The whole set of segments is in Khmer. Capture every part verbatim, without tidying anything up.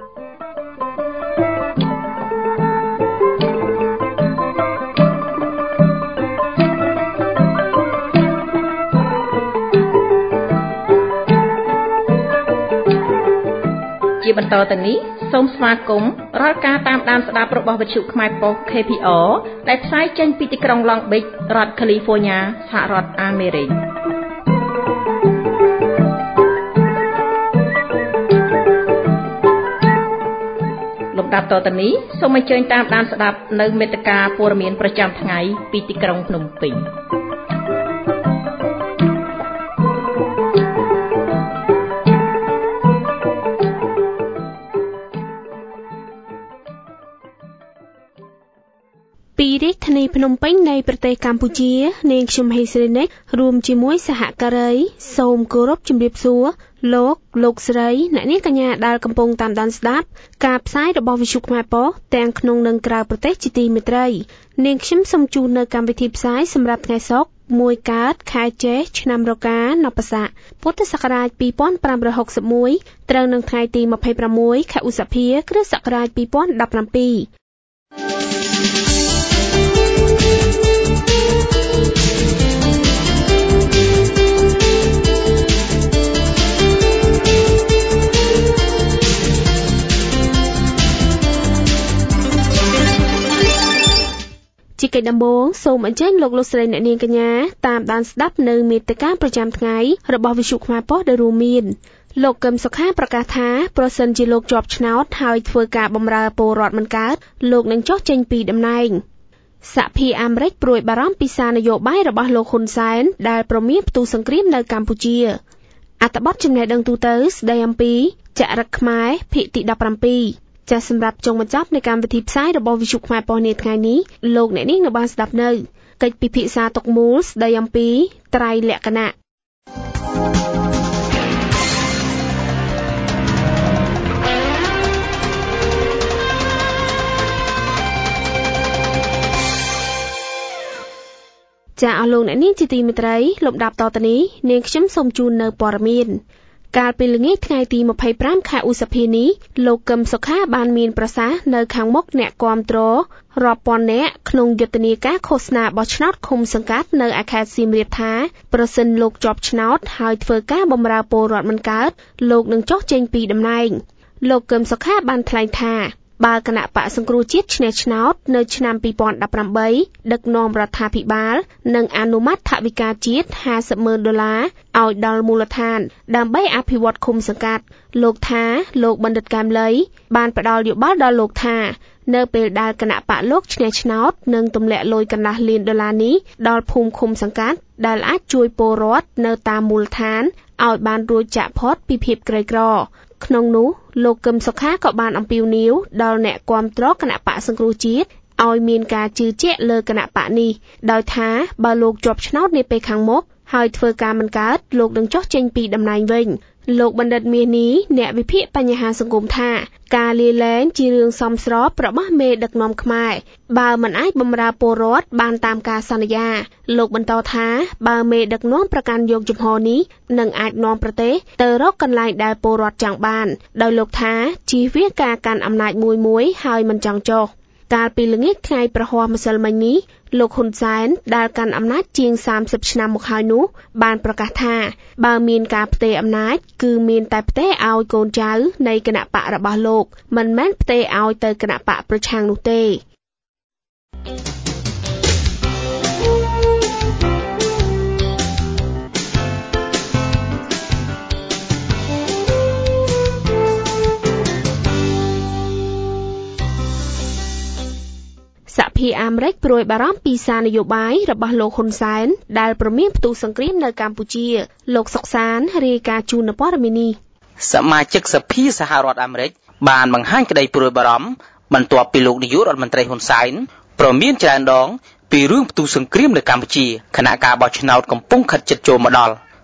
ជាបន្តទៅនេះសូមស្វាគមន៍រាល់ការតាមដានស្ដាប់របស់វិទ្យុខ្មែរប៉ុស្តិ៍ ខេ ភី អារ ដែលផ្សាយចេញពីទីក្រុង Long Beach រដ្ឋ California សហរដ្ឋអាមេរិកលំដាប់តទៅនេះសូមអញ្ជើញតាមដានស្ដាប់នៅមេត្តាព័ត៌មានប្រចាំថ្ងៃពីទីក្រុងភ្នំពេញពីរាជធានីភ្នំពេញនៃប្រទេសកម្ពុជានាងខ្ញុំហេងស្រីនិចរួមជាមួយសហការីសូមគោរពជម្រាបសួរលោកលោកស្រីអ្នកនាងកញ្ញាដែលកំពុងតាមដានស្ដាប់ការផ្សាយរបស់វិទ្យុខ្មែរប៉ុស្តិ៍ទាំងក្នុងនិងក្រៅប្រទេសជាទីមេត្រីនាងខ្ញុំសូមជូននៅកម្មវិធីផ្សាយសម្រាប់ថ្ងៃសុក្រមួយកើតខែចេសឆ្នាំរកានពស័កពុទ្ធសករាជពីរពាន់ប្រាំរយហកសិបមួយត្រូវនឹងថ្ងៃទីម្ភៃប្រាំមួយខែឧសភា គ្រិស្តសករាជពីរពាន់ដប់ប្រាំពីរជាកិច្ចដំបូងសូមអញ្ជើញលោកលោកស្រីអ្នកនាងកញ្ញាតាមដានស្ដាប់នៅមេត្តាប្រចាំថ្ងៃរបស់វិទ្យុខ្មែរប៉ុស្តិ៍ដែលរួមមានលោកកឹមសុខាប្រកាសថាប្រសិនជាលោកជាប់ឆ្នោតហើយធ្វើការបម្រើពលរដ្ឋមិនកើតលោកនឹងចុះចេញពីតំណែងសហភាពអាមេរិកព្រួយបារម្ភពីសារនយោបាយរបស់លោកហ៊ុនសែនដែលព្រមានផ្ទុះសង្គ្រាមនៅកម្ពុជាអត្ថបទចំណេះដឹងទូទៅស្ដីអំពីចរិតខ្មែរភាគទីដប់ប្រាំពីរចាសសម្រាប់ចុងបញ្ចប់នៃកម្មវិធីផ្សាយរបស់វិទ្យុខ្មែរប៉ុស្តិ៍នាថ្ងៃនេះលោកអ្នកនាងនៅបានស្ដាប់នៅកិច្ចពិភាក្សាទុកមូលស្ដីអំពីត្រៃលក្ខណៈចាអស់លោកអ្នកនាងជាទីមេត្រីលំដាប់តទៅនេះនាងខ្ញុំសូមជូននៅព័ត៌មានកាលពីល្ងាចថ្ងៃទីម្ភៃប្រាំខែឧសភានេះលោកកឹមសុខាបានមានប្រសាសន៍នៅខាងមុខអ្នកគាំទ្ររាប់ពាន់នាក់ក្នុងយុទ្ធនាការឃោសនាបោះឆ្នោតឃុំសង្កាត់នៅឯខេត្តសៀមរាបថាប្រសិនលោកជាប់ឆ្នោតហើយធ្វើការបម្រើពលរដ្ឋមិនកើតលោកនឹងចុះចេញពីតំណែងលោកកឹមសុខាបានថ្លែងថាបើគណៈបកសង្គ្រោះជាតិឈ្នះឆ្នោតនៅឆ្នាំពីរពាន់ដប់ប្រាំបីដឹកនាំរដ្ឋាភិបាលនិងអនុម័តថវិកាជាតិห้าสิบម៉ឺនដុល្លារឲ្យដល់មូលដ្ឋានដើម្បីអភិវឌ្ឍឃុំសង្កាត់លោកថាលោកបណ្ឌិតកែមលីបានផ្ដល់យោបល់ដល់លោកថានៅពេលដែលគណៈបកលោកឈ្នះឆ្នោតនឹងទម្លាក់លុយកន្លះលានដុល្លារនេះដល់ភូមិឃុំសង្កាត់ដែលអាចជួយពលរដ្ឋនៅតាមមូលដ្ឋានឲ្យបានរួចចាកផុតពីភាពក្រីក្រក្នុងនោះលោកកឹមសុខាក៏បានអំពាវនាវដល់អ្នកគាំទ្រគណៈបកសង្គ្រោះជាតិឲ្យមានការជឿជាក់លើគណៈបកនេះដោយថាបើលោកជាប់ឆ្នោតនាពេលខាងមុខហើយធ្វើការមិនកើតលោកនឹងចុះចេញពីតំណែងវិញលោកបណ្ឌិតមាសនេះអ្នកវិភាគបញ្ហាសង្គមថាការលាលែងជារឿងសមស្របរបស់មេដឹកនាំខ្មែរបើមិនអាចបម្រើពលរដ្ឋបានតាមការសន្យាលោកបន្តថាបើមេដឹកនាំប្រកាន់យកជំហរនេះនឹងអាចនាំប្រទេសទៅរកកន្លែងដែលពលរដ្ឋចង់បានដោយលោកថាជៀសវាងការកាន់អំណាចមួយមួយហើយមិនចង់ចុះកាលពីល្ងាចថ្ងៃប្រហ័សម្សិលមិញនេះលោកហ៊ុនសែនដែលកាន់អំណាចជាងសាមសិបឆ្នាំមកហើយនោះបានប្រកាសថាបើមានការផ្ទេរអំណាចគឺមានតែផ្ទេរឲ្យកូនចៅនៃគណៈបករបស់លោកមិនមែនផ្ទេរឲ្យទៅគណៈបកប្រឆាំងនោះទេសហភាពអាមេរិកព្រួយបារម្ភពីសារនយោបាយរបស់លោកហ៊ុនសែនដែលព្រមានផ្ទុះសង្គ្រាមនៅកម្ពុជាលោកសុកសានរាយការណ៍ជូននៅព័ត៌មាននេះសមាជិកសភាសហរដ្ឋអាមេរិកបានបង្ហាញក្តីព្រួយបារម្ភបន្ទាប់ពីលោកនាយករដ្ឋមន្ត្រីហ៊ុនសែនព្រមានច្រើនដងពីរឿងផ្ទុះសង្គ្រាមនៅកម្ពុជាខណៈការបោះឆ្នោតកំពុងខិតជិតចូលមកដល់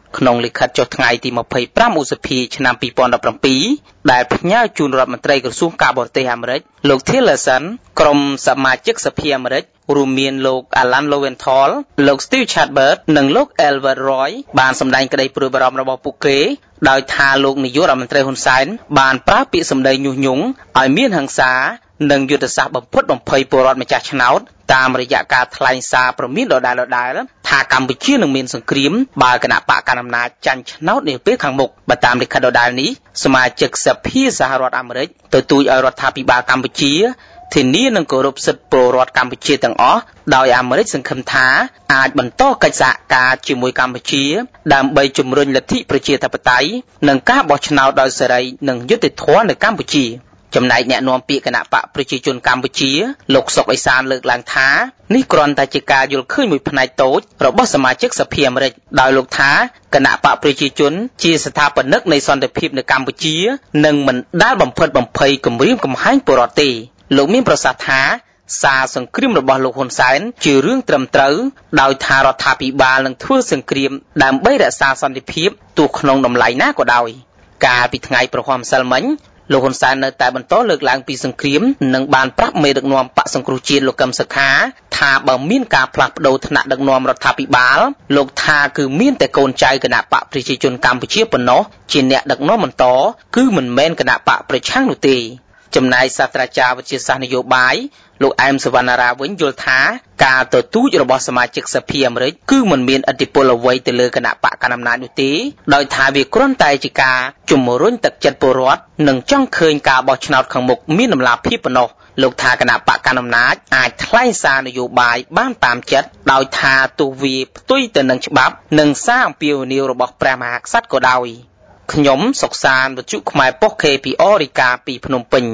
ក្នុងលិខិតចុះថ្ងៃទីยี่สิบห้าឧសភាឆ្នាំยี่สิบสิบเจ็ดដែលផ្ញើជូនរដ្ឋមន្ត្រីក្រសួងការបរទេសអាមេរិកលោក Tillerson ក្រុមសមាជិកសភាអាមេរិករួមមានលោក Alan Lowenthal លោក Steve Chabert និងលោក Elwood Roy បានសម្ដែងក្តីព្រួយបារម្ភរបស់ពួកគេដោយថាលោកនាយករដ្ឋមន្ត្រីហ៊ុនសែនបានប្រើពាក្យសម្ដីញុះញង់ឲ្យមានហិង្សានិងយុទ្ធសាស្ត្របំផិតបំភ័យពលរដ្ឋម្ចាស់ឆ្នោតតាមរយៈការថ្លែងសារព្រមានដដែលៗថាកម្ពុជានឹងមានសង្គ្រាមបើគណៈបកកណ្ដាលអំណាចចាញ់ឆ្នោតនាពេលខាងមុខបើតាមលិខិតដដែលនេះសមាជិកសភាសហរដ្ឋអាមេរិកទទូចឲ្យរដ្ឋាភិបាលកម្ពុជាធានានឹងគោរពសិទ្ធិពលរដ្ឋកម្ពុជាទាំងអស់ដោយអាមេរិកសង្ឃឹមថាអាចបន្តកិច្ចសហការជាមួយកម្ពុជាដើម្បីជំរុញលទ្ធិប្រជាធិបតេយ្យនិងការបោះឆ្នោតដោយសេរីនិងយុត្តិធម៌នៅកម្ពុជាចំណែកអ្នកនាំពាក្យគណៈបកប្រជាជនកម្ពុជាលោកសុកអេសានលើកឡើងថានេះគ្រាន់តែជាការយល់ឃើញមួយផ្នែកតូចរបស់សមាជិកសភាអាមេរិកដោយលោកថាគណៈបកប្រជាជនជាស្ថាបនិកនៃសន្តិភាពនៅកម្ពុជានិងមិនដែលបំផិតបំភ័យគំរាមកំហែងពលរដ្ឋទេលោកមានប្រសាសន៍ថាសារសង្គ្រាមរបស់លោកហ៊ុនសែនជារឿងត្រឹមត្រូវដោយថារដ្ឋាភិបាលនឹងធ្វើសង្គ្រាមដើម្បីរក្សាសន្តិភាពទោះក្នុងតម្លៃណាក៏ដោយកាលពីថ្ងៃប្រហ័ម្សិលមិញលោកហ៊ុនសែននៅតែបន្តលើកឡើងពីសង្គ្រាមនិងបានប្រាប់មេដឹកនាំបកសង្គ្រោះជាតិលោកកឹមសុខាថាបើមានការផ្លាស់ប្ដូរថ្នាក់ដឹកនាំរដ្ឋាភិបាលលោកថាគឺមានតែកូនចៅគណៈបកប្រជាជនកម្ពុជាប៉ុណ្ណោះជាអ្នកដឹកនាំបន្តគឺមិនមែនគណៈបកប្រឆាំងនោះទេចំណែកសាស្ត្រាចារ្យវិទ្យាសាស្ត្រនយោបាយលោកអែមសវណ្ណារាវិញយល់ថាការទទូចរបស់សមាជិកសភាអាមេរិកគឺមិនមានឥទ្ធិពលអ្វីទៅលើគណៈបកកណ្ដាលអំណាចនោះទេដោយថាវាគ្រាន់តែជាការជំរុញទឹកចិត្តពលរដ្ឋនិងចង់ឃើញការបោះឆ្នោតខាងមុខមានដំណាភៀបប៉ុណ្ណោះលោកថាគណៈបកកណ្ដាលអំណាចអាចថ្លែងសារនយោបាយបានតាមចិត្តដោយថាទោះវាផ្ទុយទៅនឹងច្បាប់និងសារអំពាវនាវរបស់ព្រះមហាក្សត្រក៏ដោយខ្ញុំសុកសានវិទ្យុខ្មែរប៉ុស្តិ៍ K P R រាយការណ៍ពីភ្នំពេញ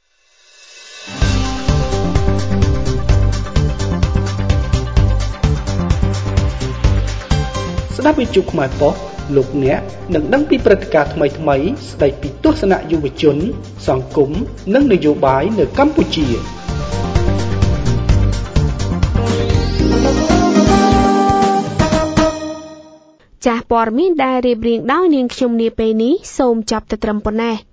ស្ដាប់វិទ្យុខ្មែរប៉ុស្តិ៍លោកអ្នកនឹងដឹងពីព្រឹត្តិការណ៍ថ្មីៗស្ដីពីទស្សនៈយុវជនសង្គមនិងនយោបាយនៅកម្ពុជាចាស់ព័ត៌មានដែលរៀបរៀងដោយនាងខ្ញុំនាពេលនេះសូមចាប់តែត្រឹមប៉ុណ្ណេះ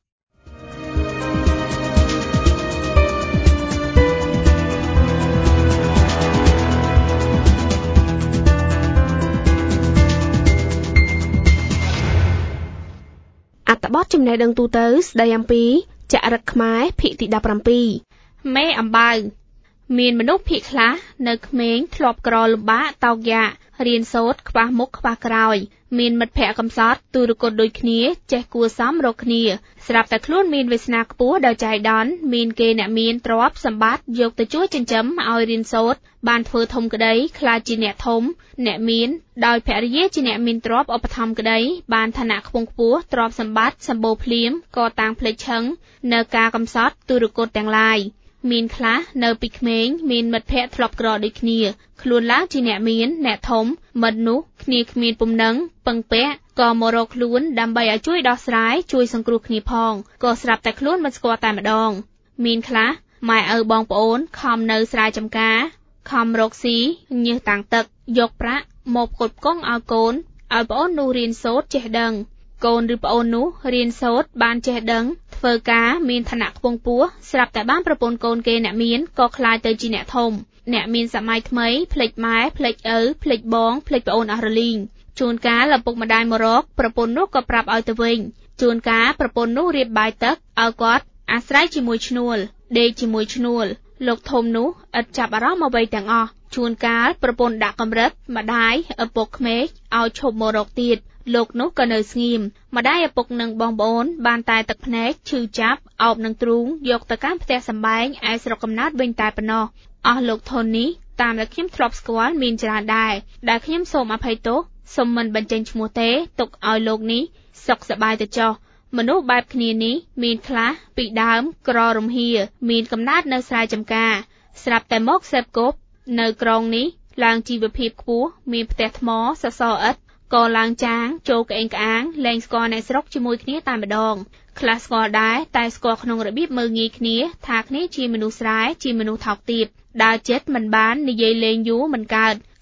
អត្ថបទចំណេះដឹងទូទៅស្ដីអំពីចរិតខ្មែរភាគទីដប់ប្រាំពីរមេអំបៅមានមនុស្សភាគខ្លះនៅក្មេងធ្លាប់ក្រលំបាកតោកយ៉ាករៀនសូត្រខ្វះមុខខ្វះក្រោយមានមិត្តភ័ក្តិកំសត់ទូរគតដូចគ្នាចេះគួសមរកគ្នាស្រាប់តែខ្លួនមានវាសនាខ្ពស់ដល់ចៃដន្យមានគេអ្នកមានទ្រព្យសម្បត្តិយកទៅជួយចិញ្ចឹមឲ្យរៀនសូត្របានធ្វើធំក្តីខ្លាចជាអ្នកធំអ្នកមានដោយភរិយាជាអ្នកមានទ្រព្យឧបត្ថម្ភក្តីបានឋានៈខ្ពង់ខ្ពស់ទ្រព្យសម្បត្តិសម្បូរភ្លាមក៏តាំងភ្លេចឈឹងនៅការកំសត់ទូរគតទាំងឡាយមានខ្លះនៅពីក្មេងមានមិត្តភ័ក្តិធ្លាប់ក្រដូចគ្នាខ្លួនឡើងជាអ្នកមានអ្នកធំមិត្តនោះគ្នាគ្មានពំនឹងពឹងពាក់ក៏មករកខ្លួនដើម្បីឲ្យជួយដោះស្រាយជួយសង្គ្រោះគ្នាផងក៏ស្រាប់តែខ្លួនមិនស្គាល់តែម្ដងមានខ្លះម៉ែឪបងប្អូនខំនៅស្រែចម្ការខំរកស៊ីញើសតាំងទឹកយកប្រាក់មកផ្គត់ផ្គង់ឲ្យកូនឲ្យប្អូននោះរៀនសូត្រចេះដឹងកូនឬប្អូននោះរៀនសូត្របានចេះដឹងធ្វើការមានឋានៈខ្ពង់ខ្ពស់ស្រាប់តែបានប្រពន្ធកូនគេអ្នកមានក៏ខ្លាចទៅជាអ្នកធំអ្នកមានសម័យថ្មីភ្លេចម៉ែភ្លេចឪភ្លេចបងភ្លេចប្អូនអស់រលីងជួនកាលឪពុកម្ដាយមករកប្រពន្ធនោះក៏ប្រាប់ឲ្យទៅវិញជួនកាលប្រពន្ធនោះរៀបបាយទឹកឲ្យគាត់អាស្រ័យជាមួយឈ្នួលដេកជាមួយឈ្នួលលោកធំនោះឥតចាប់អារម្មណ៍អ្វីទាំងអស់ជួនកាលប្រពន្ធដាក់កម្រិតម្ដាយឪពុកក្មេកឲ្យឈប់មករកទៀតលោកនោះក៏នៅស្ងៀមម្ដាយឪពុកនិងបងប្អូនបានតែទឹកភ្នែកឈឺចាប់អោបនឹងទ្រូងយកទៅកាន់ផ្ទះសម្បែងឯស្រុកកំណើតវិញតែប៉ុណ្ណោះអស់លោកធននេះតាមដែលខ្ញុំធ្លាប់ស្គាល់មានច្រើនដែរដែលខ្ញុំសូមអភ័យទោសសូមមិនបញ្ចេញឈ្មោះទេទុកឲ្យលោកនេះសុខសប្បាយទៅចុះមនុស្សបែបគ្នានេះមានខ្លះពីដើមក្ររំហៀមានកំណើតនៅស្រែចម្ការស្រាប់តែមកសេពគប់នៅក្រុងនេះឡើងជីវភាពខ្ពស់មានផ្ទះថ្មសសរឥដ្ឋក៏ឡើងចាងចូលក្អេងក្អាងលែងស្គាល់អ្នកស្រុកជាមួយគ្នាតែម្ដងខ្លះស្គាល់ដែរតែស្គាល់ក្នុងរបៀបមើលងាយគ្នាថាគ្នាជាមនុស្សស្រែជាមនុស្សថោកទាបដើរចិត្តមិនបាននិយាយលេងយូរមិនកើត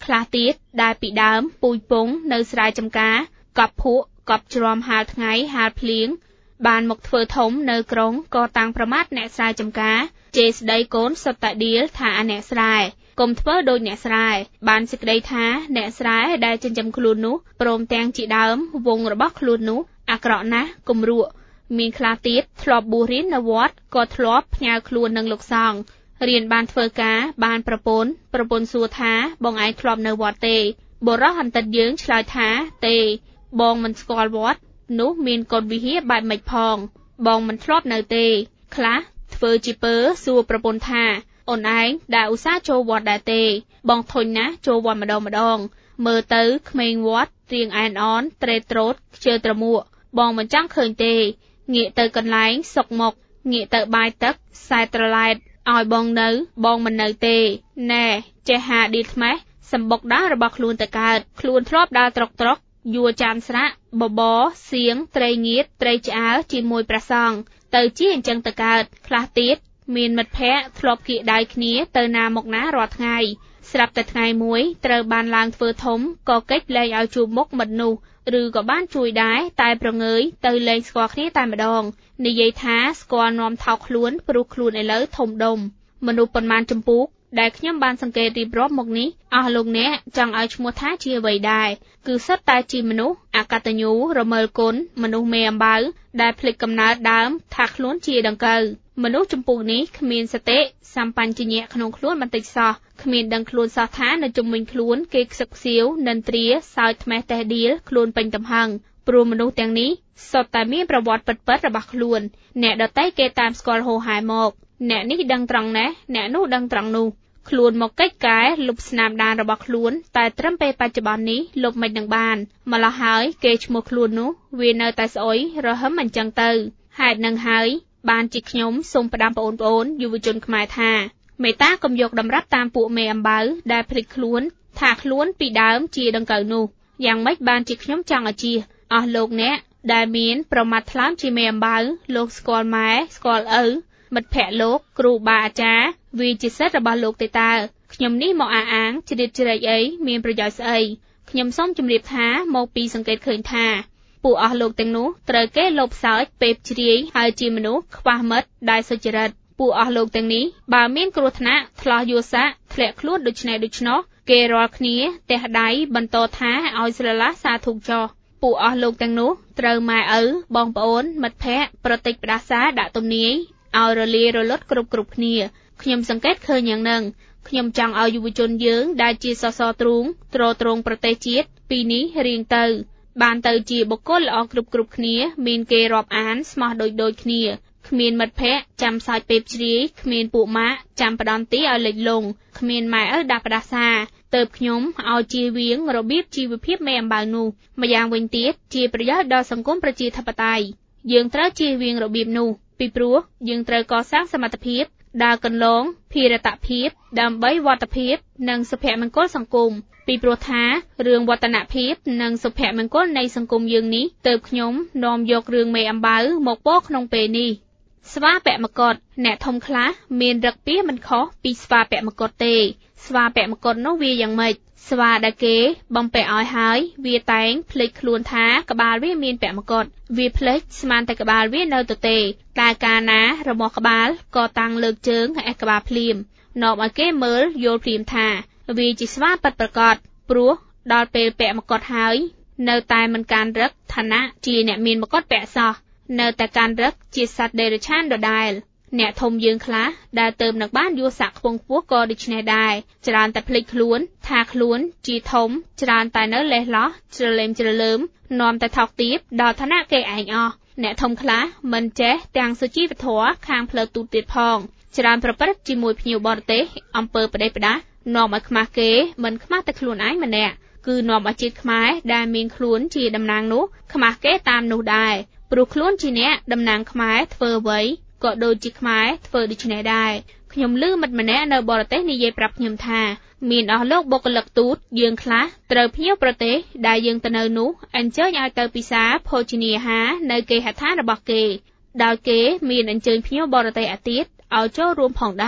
ខ្លះទៀតដែលពីដើមពូជពងនៅស្រែចម្ការកប់ភក់កប់ជ្រាំហាលថ្ងៃហាលភ្លៀងបានមកធ្វើធំនៅក្រុងក៏តាំងប្រមាថអ្នកស្រែចម្ការជេរស្ដីកូនសុទ្ធតែដៀលថាអាអ្នកស្រែកុំធ្វើដូចអ្នកស្រែបានសេចក្តីថាអ្នកស្រែដែលចិញ្ចឹមខ្លួននោះព្រមទាំងជាដើមវងរបស់ខ្លួននោះអាក្រក់ណាស់គំរក់មានខ្លះទៀតធ្លាប់បួសរៀននៅវត្តក៏ធ្លាប់ផ្ញើខ្លួននឹងលោកសង្ឃរៀនបានធ្វើការបានប្រពន្ធប្រពន្ធសួរថាបងឯងធ្លាប់នៅវត្តទេបុរសអន្តិតយើងឆ្លើយថាទេបងមិនស្គាល់វត្តនោះមានកូនវិហារបែបម៉េចផងបងមិនធ្លាប់នៅទេខ្លះធ្វើជាពើសួរប្រពន្ធថាអូនឯងដែលឧស្សាហ៍ចូលវត្តដែរទេបងធុញណាស់ចូលវត្តម្ដងម្ដងមើលទៅក្មេងវត្តរៀងអែនអនត្រេតត្រោតខ្ជិលត្រមួកបងមិនចង់ឃើញទេងាកទៅកន្លែងសុកមកងាកទៅបាយទឹកខ្សែត្រឡែតឲ្យបងនៅបងមិននៅទេណែចេះហាឌីលថ្មេះសម្បុកដើររបស់ខ្លួនទៅកើតខ្លួនធ្លាប់ដើរត្រុកត្រុកយួរចានស្រាក់បបរសៀងត្រីងៀតត្រីឆ្អើជាមួយព្រះសង្ឃទៅជាអញ្ចឹងទៅកើតខ្លះទៀតមានមិត្តភ័ក្តិធ្លាប់គៀកដៃគ្នាទៅណាមកណារាល់ថ្ងៃស្រាប់តែថ្ងៃមួយត្រូវបានឡើងធ្វើធំក៏កិច្ចលែងឲ្យជួបមុខមិត្តនោះឬក៏បានជួយដែរតែប្រងើយទៅលែងស្គាល់គ្នាតែម្ដងនិយាយថាស្គាល់នាំថោកខ្លួនព្រោះខ្លួនឥឡូវធំដុំមនុស្សប៉ុន្មានចម្ពោះដែលខ្ញុំបានសង្កេតរៀបរាប់មកនេះអស់លោកអ្នកចង់ឲ្យឈ្មោះថាជាអ្វីដែរគឺសុទ្ធតែជាមនុស្សអកតញ្ញូរមើលគុណមនុស្សមេអំបៅដែលភ្លេចកំណើតដើមថាខ្លួនជាដង្កូវមនុស្សចម្ពោះនេះគ្មានសតិសម្បញ្ញៈក្នុងខ្លួនបន្តិចសោះគ្មានដឹងខ្លួនសោះថានៅជុំវិញខ្លួនគេខ្សឹកខ្សៀវនិន្ទ្រាសើចថ្មេះតេះដៀលខ្លួនពេញទំហឹងព្រោះមនុស្សទាំងនេះសុទ្ធតែមានប្រវត្តិពិតៗរបស់ខ្លួនអ្នកដទៃគេតាមស្គាល់ហូរហែមកអ្នកនេះដឹងត្រង់ណាស់អ្នកនោះដឹងត្រង់នោះខ្លួនមកកិច្ចកែលុបស្នាមដានរបស់ខ្លួនតែត្រឹមពេលបច្ចុប្បន្ននេះលុបមិននឹងបានម្ល៉េះហើយគេឈ្មោះខ្លួននោះវានៅតែស្អុយរហឹមអញ្ចឹងទៅហេតុនឹងហើយបានជាខ្ញុំសូមផ្ដាំប្អូនប្អូនយុវជនខ្មែរថាមេត្តាកុំយកតម្រាប់តាមពួកមេអំបៅដែលភ្លេចខ្លួនថាខ្លួនពីដើមជាដង្កូវនោះយ៉ាងម៉េចបានជាខ្ញុំចង់ឲ្យជៀសអស់លោកអ្នកដែលមានប្រមាថថ្លើមជាមេអំបៅលោកស្គាល់ម៉ែស្គាល់ឪមិត្តភក្តិលោកគ្រូបាអាចារ្យវាជាសិទ្ធិរបស់លោកទេតើខ្ញុំនេះមកអះអាងជ្រៀតជ្រែកអីមានប្រយោជន៍ស្អីខ្ញុំសូមជម្រាបថាមកពីសង្កេតឃើញថាពួកអស់លោកទាំងនោះត្រូវគេលបសើចពេបជ្រាយហើយជាមនុស្សខ្វះមិត្តដែលសុចរិតពួកអស់លោកទាំងនេះបើមានគ្រោះថ្នាក់ឆ្លោះយល់ស័កធ្លាក់ខ្លួនដូចនេះដូច្នោះគេរាល់គ្នាទះដៃបន្តថាឲ្យស្រឡះសាធុចោះពួកអស់លោកទាំងនោះត្រូវម៉ែឪបងប្អូនមិត្តភក្តិប្រតិចផ្ដាសាដាក់ទំនាយឲ្យរលាយរលត់គ្រប់គ្រប់គ្នាខ្ញុំសង្កេតឃើញយ៉ាងហ្នឹងខ្ញុំចង់ឲ្យយុវជនយើងដែលជាសសរទ្រូងទ្រទ្រង់ប្រទេសជាតិពីនេះរៀងទៅបានទៅជាបុគ្គលល្អគ្រប់គ្រប់គ្នាមានគេរាប់អានស្មោះដូចដូចគ្នាគ្មានមិត្តភ័ក្តិចាំសើចពេបជ្រាយគ្មានពួកម៉ាក់ចាំផ្ដន់ទីឲ្យលិចលង់គ្មានម៉ែឪដាក់ផ្ដាសាទៅខ្ញុំឲ្យជៀសវាងរបៀបជីវភាពមេអំបៅនោះម្យ៉ាងវិញទៀតជាប្រយោជន៍ដល់សង្គមប្រជាធិបតេយ្យយើងត្រូវជៀសវាងរបៀបនោះពីព្រោះយើងត្រូវកសាងសមត្ថភាពដើរកន្លងភារតភាពដើម្បីវឌ្ឍភាពនិងសុភមង្គលសង្គមពីព្រោះថារឿងវឌ្ឍនភាពនិងសុភមង្គលនៃសង្គមយើងនេះទើបខ្ញុំនាំយករឿងមេអំបៅមកពោលក្នុងពេលនេះស្វាពមកុដអ្នកធំខ្លះមានរឹកពីមិនខុសពីស្វាពមកុដទេស្វាពមកុដនោះវាយ៉ាងម៉េចស្វាដែលគេបំពាក់ឲ្យហើយវាតែងភ្លេចខ្លួនថាក្បាលវាមានពមកុដវាភ្លេចស្មានតែក្បាលវានៅទៅទេតែកាលណារមាស់ក្បាលក៏តាំងលើកជើងអេះក្បាលភ្លាមនាំឲ្យគេមើលយល់ភ្លាមថាវាជាស្វាពិតប្រាកដព្រោះដល់ពេលពមកុដហើយនៅតែមិនកានរឹកឋានៈជាអ្នកមានមកុដពាក់សោះនៅតែកានរឹកជាសត្វដេរឆានដដែលអ្នកធំយើងខ្លះដែលទៅនឹងបានយល់សាក់ខ្ពងខ្ពស់ក៏ដូច្នេះដែរច្រើនតែភ្លេចខ្លួនថាខ្លួនជាធំច្រើនតែនៅលេះលោះជ្រលេមជ្រលើមនាំតែថោកទាបដល់ឋានៈគេឯងអស់អ្នកធំខ្លះមិនចេះទាំងសុជីវធម៌ខាងផ្លូវទូតទៀតផងច្រើនប្រព្រឹត្តជាមួយភ្ញៀវបរទេសអំពើផ្ដេសផ្ដាសនាំឲ្យខ្មាស់គេមិនខ្មាស់តែខ្លួនឯងម្នាក់គឺនាំឲ្យជាតិខ្មែរដែលមានខ្លួនជាតំណាងនោះខ្មាស់គេតាមនោះដែរព្រោះខ្លួនជាអ្នកតំណាងខ្មែរធ្វើអ្វីក៏ដូចជាខ្មែរធ្វើដូច្នេះដែរខ្ញុំឮមិត្តម្នាក់នៅបរទេសនិយាយប្រាប់ខ្ញុំថាមានអស់លោកបុគ្គលិកទូតយើងខ្លះត្រូវភ្ញៀវប្រទេសដែលយើងទៅនៅនោះអញ្ជើញឲ្យទៅពិសាភោជនាហារនៅគេហដ្ឋានរបស់គេដោយគេមានអញ្ជើញភ្ញៀវបរទេសអាទៀតឲ្យចូលរួមផងដែរ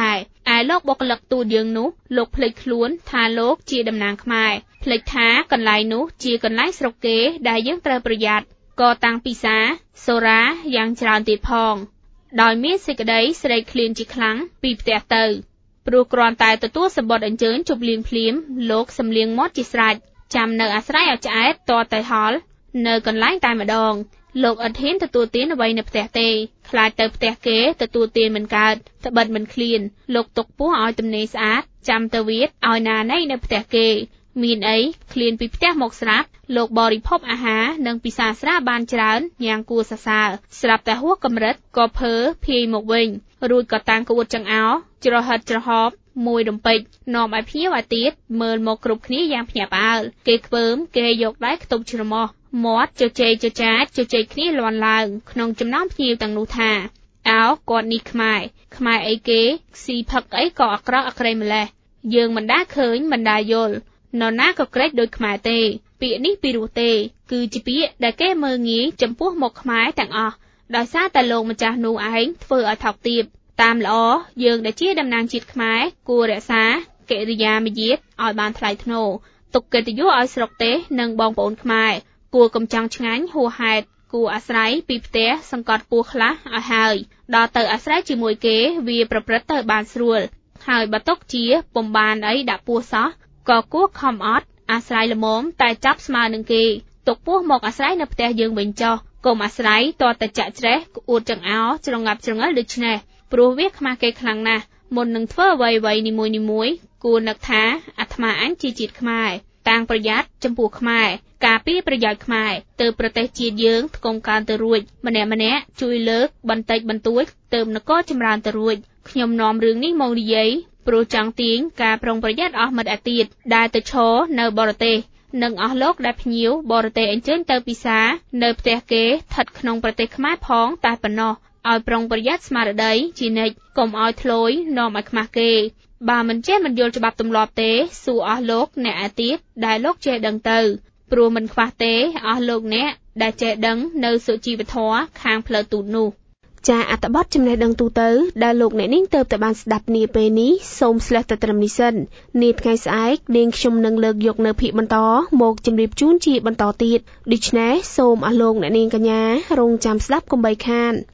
ឯលោកបុគ្គលិកទូតយើងនោះលោកភ្លេចខ្លួនថាលោកជាតំណាងខ្មែរភ្លេចថាកន្លែងនោះជាកន្លែងស្រុកគេដែលយើងត្រូវប្រយ័ត្នក៏តាំងពិសាសូរ៉ាយ៉ាងច្រើនទៀតផងដោយមានសេចក្តីស្រេកឃ្លានជាខ្លាំងពីផ្ទះទៅព្រោះគ្រាន់តែទទួលសម្បត្តិអញ្ជើញជប់លៀងភ្លាមលោកសំលៀងមាត់ជាស្រេចចាំនៅអាស្រ័យឲ្យឆ្អែតតតែហល់នៅកន្លែងតែម្ដងលោកអត់ហ៊ានទទួលទានអ្វីនៅផ្ទះទេខ្លាចទៅផ្ទះគេទទួលទានមិនកើតត្បិតមិនឃ្លានលោកទុកពោះឲ្យទំនេរស្អាតចាំទៅវាតឲ្យណាណីនៅផ្ទះគេមានអីឃ្លានពីផ្ទះមកស្រាប់លោកបរិភោគអាហារនិងពិសាស្រាបានច្រើនយ៉ាងគួរសរសើរស្រាប់តែហួសកម្រិតក៏ភើភាយមកវិញរួចក៏តាំងក្អួតចង្អោច្រហិតច្រហបមួយរំពេចនាំឲ្យភ្ញៀវឯទៀតមើលមកគ្រប់គ្នាយ៉ាងភ្ញាក់ផ្អើលគេខ្វើមគេយកដៃខ្ទប់ច្រមុះមាត់ជជែកចចាចជជែកគ្នាលាន់ឡើងក្នុងចំណោមភ្ញៀវទាំងនោះថាអោគាត់នេះខ្មែរខ្មែរអីគេស៊ីផឹកអីក៏អាក្រក់អាក្រៃម្លេះយើងមិនដាឃើញមិនដាយល់នរណាក៏ក្រេកដូចខ្មែរទេពាក្យនេះពីរោះទេគឺជាពាក្យដែលគេមើលងាយចំពោះមុខខ្មែរទាំងអស់ដោយសារតែលោកម្ចាស់នោះឯងធ្វើឲ្យថោកទាបតាមល្អយើងដែលជាតំណាងជាតិខ្មែរគួររក្សាកិរិយាមារយាទឲ្យបានថ្លៃថ្នូរទុកកិត្តិយសឲ្យស្រុកទេសនិងបងប្អូនខ្មែរគួរកំចង់ឆ្ងាញ់ហួសហេតុគួរអាស្រ័យពីផ្ទះសង្កត់ពោះខ្លះឲ្យហើយដល់ទៅអាស្រ័យជាមួយគេវាប្រព្រឹត្តទៅបានស្រួលហើយបើទុកជាពុំបានអីដាក់ពោះសោះក៏គួរខំអត់អាស្រ័យល្មមតែចាប់ស្មើនឹងគេទុកពោះមកអាស្រ័យនៅផ្ទះយើងវិញចោះកុំអាស្រ័យតតែចាក់ច្រេះក្អួតចង្អោច្រងាប់ច្រងល់ដូច្នេះព្រោះវាខ្មាស់គេខ្លាំងណាស់មុននឹងធ្វើអ្វីអ្វីនីមួយនីមួយគួរនឹកថាអាត្មាអញជាជាតិខ្មែរតាំងប្រយ័ត្នចំពោះខ្មែរការពារប្រយោជន៍ខ្មែរទៅប្រទេសជាតិយើងថ្កុំកើនទៅរួចម្នាក់ម្នាក់ជួយលើកបន្តិចបន្តួចទៅនគរចម្រើនទៅរួចខ្ញុំនាំរឿងនេះមកនិយាយព្រោះចង់ទាញការប្រុងប្រយ័ត្នអស់មិត្តឯទៀតដែលទៅឈរនៅបរទេសនិងអស់លោកដែលភ្ញៀវបរទេសអញ្ជើញទៅពិសានៅផ្ទះគេស្ថិតក្នុងប្រទេសខ្មែរផងតែប៉ុណ្ណោះឲ្យប្រុងប្រយ័ត្នស្មារតីជានិច្ចកុំឲ្យធ្លយនាំឲ្យខ្មាស់គេបើមិនចេះមិនយល់ច្បាប់ទម្លាប់ទេសួរអស់លោកអ្នកឯទៀតដែលលោកចេះដឹងទៅព្រោះមិនខ្វះទេអស់លោកអ្នកដែលចេះដឹងនៅសុជីវធម៌ខាងផ្លូវទូតនោះចាអត្ថបទចំណេះដឹងទូទៅដែលលោកអ្នកនាងទៅតែបានស្ដាប់នាពេលនេះសូមស្លេះតែត្រឹមនេះសិននាថ្ងៃស្អែកនាងខ្ញុំនឹងលើកយកនៅភាគបន្តមកជម្រាបជូនជាបន្តទៀតដូច្នេះសូមអស់លោកអ្នកនាងកញ្ញារងចាំស្ដាប់កុំបីខាន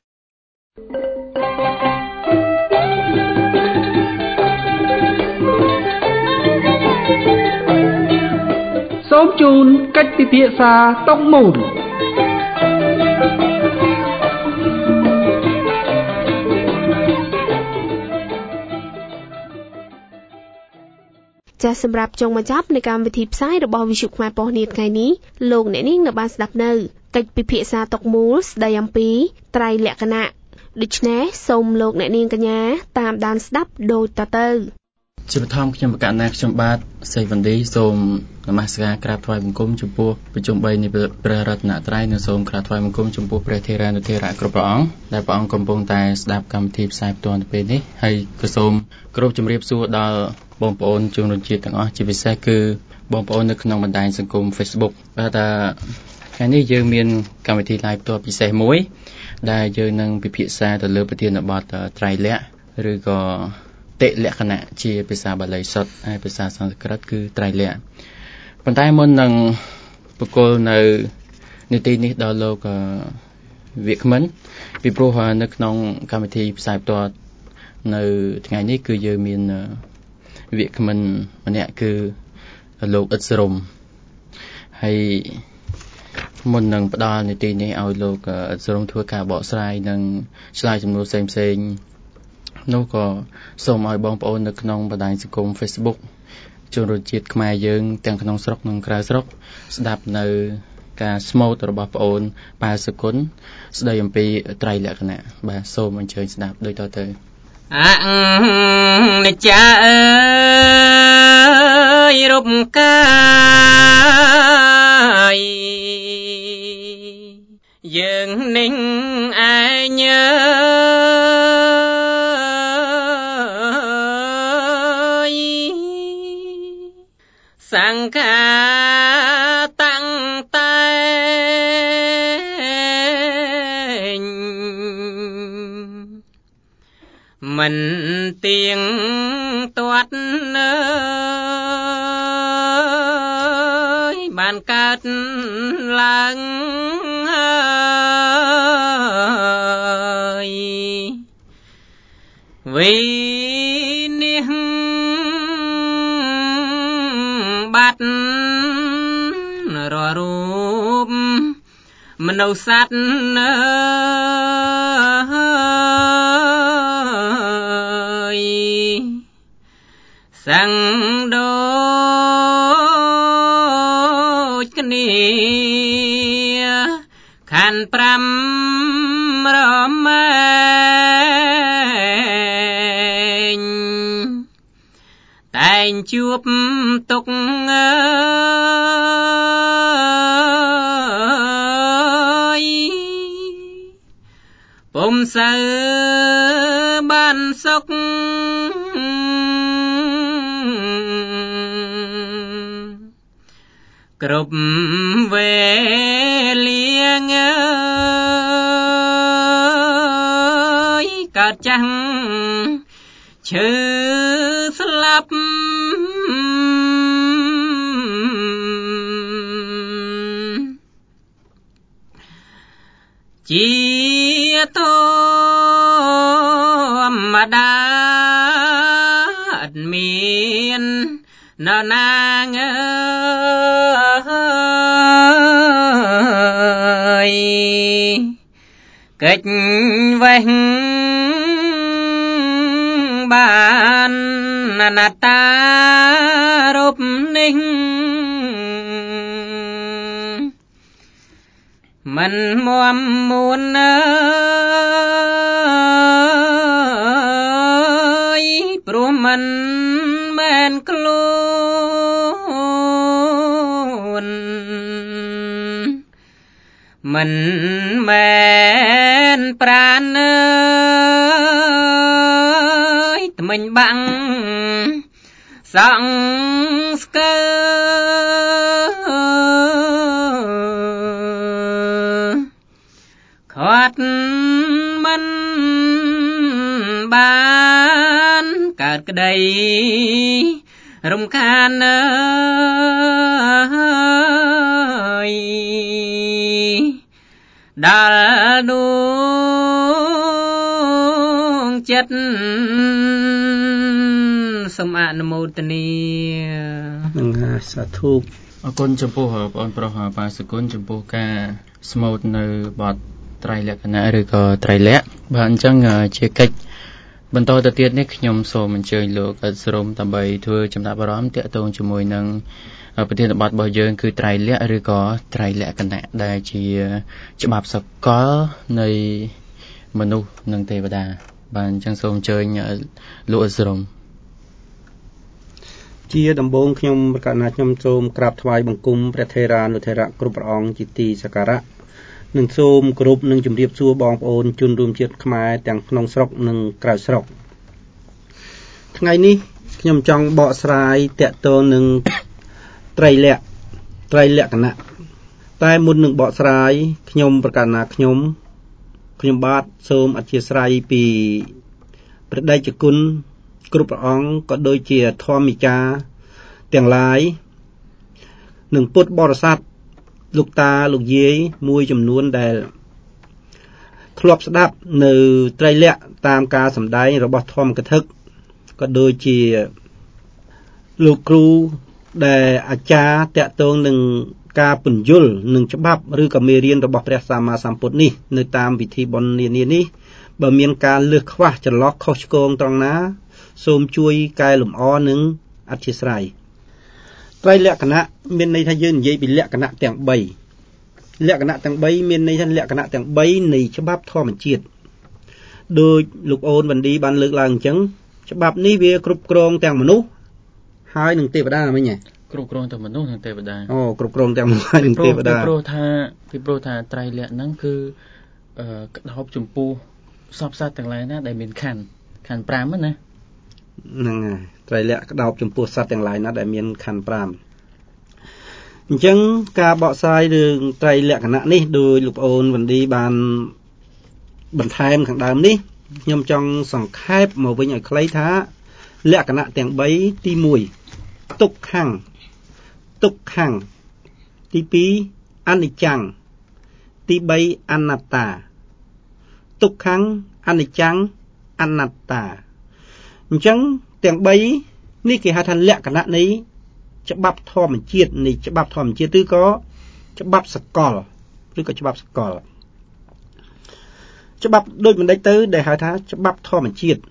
សូមជូនកិច្ចពិភាក្សាតុកមូលចាសសម្រាប់ចុងបញ្ចប់នៃកម្មវិធីផ្សាយរបស់វិទ្យុខ្មែរប៉ុស្តិ៍នាថ្ងៃនេះលោកអ្នកនាងនៅបានស្ដាប់នៅកិច្ចពិភាក្សាតុកមូលស្ដីអំពីត្រៃលក្ខណៈដូច្នេះសូមលោកអ្នកនាងកញ្ញាតាមដានស្ដាប់ដូចតទៅជាបឋមខ្ញុំបកណាខ្ញុំបាទសេវណ្ឌីសូមនមស្ការក្រាបថ្វាយបង្គំចំពោះប្រជុំបីនៃព្រះរតនត្រ័យនិងសូមក្រាបថ្វាយបង្គំចំពោះព្រះថេរានុថេរៈគ្រប់ព្រះអង្គដែលព្រះអង្គកំពុងតែស្ដាប់កម្មវិធីផ្សាយផ្ទាល់នៅពេលនេះហើយក៏សូមគោរពជម្រាបសួរដល់បងប្អូនជនជាតិទាំងអស់ជាពិសេសគឺបងប្អូននៅក្នុងបណ្ដាញសង្គម Facebook បាទថាថ្ងៃនេះយើងមានកម្មវិធី live ផ្ទាល់ពិសេសមួយដែលយើងនឹងពិភាក្សាទៅលើប្រធានបទត្រៃលក្ខណ៍ឬក៏តិលក្ខណៈជាភាសាបាលីសុទ្ធហើយភាសាសំស្ក្រឹតគឺត្រៃលក្ខណ៍ប៉ុន្តែមុននឹងបកគលនៅនីតិនេះដល់លោកវាគ្មិនពីព្រោះនៅក្នុងកម្មវិធីផ្សាយផ្ទាល់នៅថ្ងៃនេះគឺយើងមានវាគ្មិនម្នាក់គឺលោកអ៊ិតសរមហើយមុននឹងផ្ដល់នីតិនេះឲ្យលោកអ៊ិតសរមធ្វើការបកស្រាយនិងឆ្លើយសំណួរផ្សេងៗនោះក៏សូមឲ្យបងប្អូននៅក្នុងបណ្ដាញសង្គម Facebook ជនរួមជាតិខ្មែរយើងទាំងក្នុងស្រុកនិងក្រៅស្រុកស្ដាប់នៅការស្មូតរបស់ប្អូនប៉ាសុគន្ធស្ដីអំពីត្រៃលក្ខណៈបាទសូមអញ្ជើញស្ដាប់ដូចតទៅអនិច្ចាអើយរូបកាយយើងនឹងឯងសង្ខាតាំងតែងមិនទៀងទាត់អើយបានកើតឡើងហើយវិនិច្ឆ័យបាត់ររូបមនុស្សសត្វអើយសង្ដូចគ្នាខណ្ឌប្រាំរមែងតែងជួបទុកអើយពុំសូវបានសុខគ្រប់វេលាងើយកើតចាស់ឈឺស្លាប់ជាធម្មតាអត់មាននរណាងើយកិច្ចវេះបានអនត្តារូបនេះមិនមាំមួនអើយព្រោះមិនមែនខ្លួនមិនមែនប្រាណអើយថ្មិញបាំងសងស្កើខាត់មិនបានកើតក្តីរំខានអើយដល់ដួងចិត្តសូមអនុមោទនានឹងសាធុអរគុណចំពោះបងប្រុសប៉ាសុគន្ធចំពោះការស្មូតនៅបទត្រៃលក្ខណៈឬក៏ត្រៃលក្ខបាទអញ្ចឹងជាកិច្ចបន្តទៅទៀតនេះខ្ញុំសូមអញ្ជើញលោកអ៊ិតស្រមដើម្បីធ្វើចំណាប់អារម្មណ៍ទាក់ទងជាមួយនឹងប្រធានបទរបស់យើងគឺត្រៃលក្ខឬក៏ត្រៃលក្ខណៈដែលជាច្បាប់សកលនៃមនុស្សនិងទេវតាបាទអញ្ចឹងសូមអញ្ជើញលោកអ៊ិតស្រមជាដំបូងខ្ញុំប្រកាសថាខ្ញុំសូមក្រាបថ្វាយបង្គំព្រះថេរានុថេរៈគ្រប់ព្រះអង្គជាទីសក្ការៈនិងសូមគោរពនិងជម្រាបសួរបងប្អូនជនរួមជាតិខ្មែរទាំងក្នុងស្រុកនិងក្រៅស្រុកថ្ងៃនេះខ្ញុំចង់បកស្រាយទាក់ទងនឹងត្រៃលក្ខត្រៃលក្ខណៈតែមុននឹងបកស្រាយខ្ញុំប្រកាសថាខ្ញុំខ្ញុំបាទសូមអធិស្ឋានពីព្រះដេចគុណគ្រប់ព្រះអង្គក៏ដូចជាធម្មិកាទាំងឡាយនិងពុទ្ធបរិស័ទលោកតាលោកយាយមួយចំនួនដែលធ្លាប់ស្ដាប់នៅត្រៃលក្ខតាមការសម្ដែងរបស់ធម្មកថាក៏ដូចជាលោកគ្រូដែលអាចារ្យតាក់ទងនឹងការពន្យល់នឹងច្បាប់ឬក៏មេរៀនរបស់ព្រះសម្មាសម្ពុទ្ធនេះនៅតាមវិធីបុណ្យនានានេះបើមានការលើសខ្វះចន្លោះខុសឆ្គងត្រង់ណាសូមជួយកែលម្អនិងអធិស្ឋានត្រៃលក្ខណៈមានន័យថាយើងនិយាយពីលក្ខណៈទាំងបីលក្ខណៈទាំងបីមានន័យថាលក្ខណៈទាំងបីនៃច្បាប់ធម្មជាតិដោយលោកអូនវណ្ឌីបានលើកឡើងអញ្ចឹងច្បាប់នេះវាគ្រប់គ្រងទាំងមនុស្សហើយនឹងទេវតាមិញហ៎គ្រប់គ្រងទាំងមនុស្សនិងទេវតាអូគ្រប់គ្រងទាំងមនុស្សហើយនិងទេវតាពីព្រោះថាពីព្រោះថាត្រៃលក្ខហ្នឹងគឺអឺក្តោបចំពោះសពសត្វទាំងឡាយណាដែលមានខណ្ឌខណ្ឌប្រាំណាហ្នឹងហើយត្រៃលក្ខក្តោបចំពោះសត្វទាំងឡាយណាដែលមានខណ្ឌប្រាំអញ្ចឹងការបកស្រាយរឿងត្រៃលក្ខណៈនេះដោយលោកអូនវណ្ឌីបានបន្ថែមខាងដើមនេះខ្ញុំចង់សង្ខេបមកវិញឲ្យខ្លីថាលក្ខណៈទាំងបីទីមួយទុក្ខំទុក្ខំទីពីរអនិច្ចំទីបីអនត្តាទុក្ខំអនិច្ចំអនត្តាអញ្ចឹងទាំងបីនេះគេហៅថាលក្ខណៈនៃច្បាប់ធម្មជាតិនៃច្បាប់ធម្មជាតិឬក៏ច្បាប់សកលឬក៏ច្បាប់សកលច្បាប់ដូចមិនដេចទៅដែលហៅថាច្បាប់ធម្មជាតិ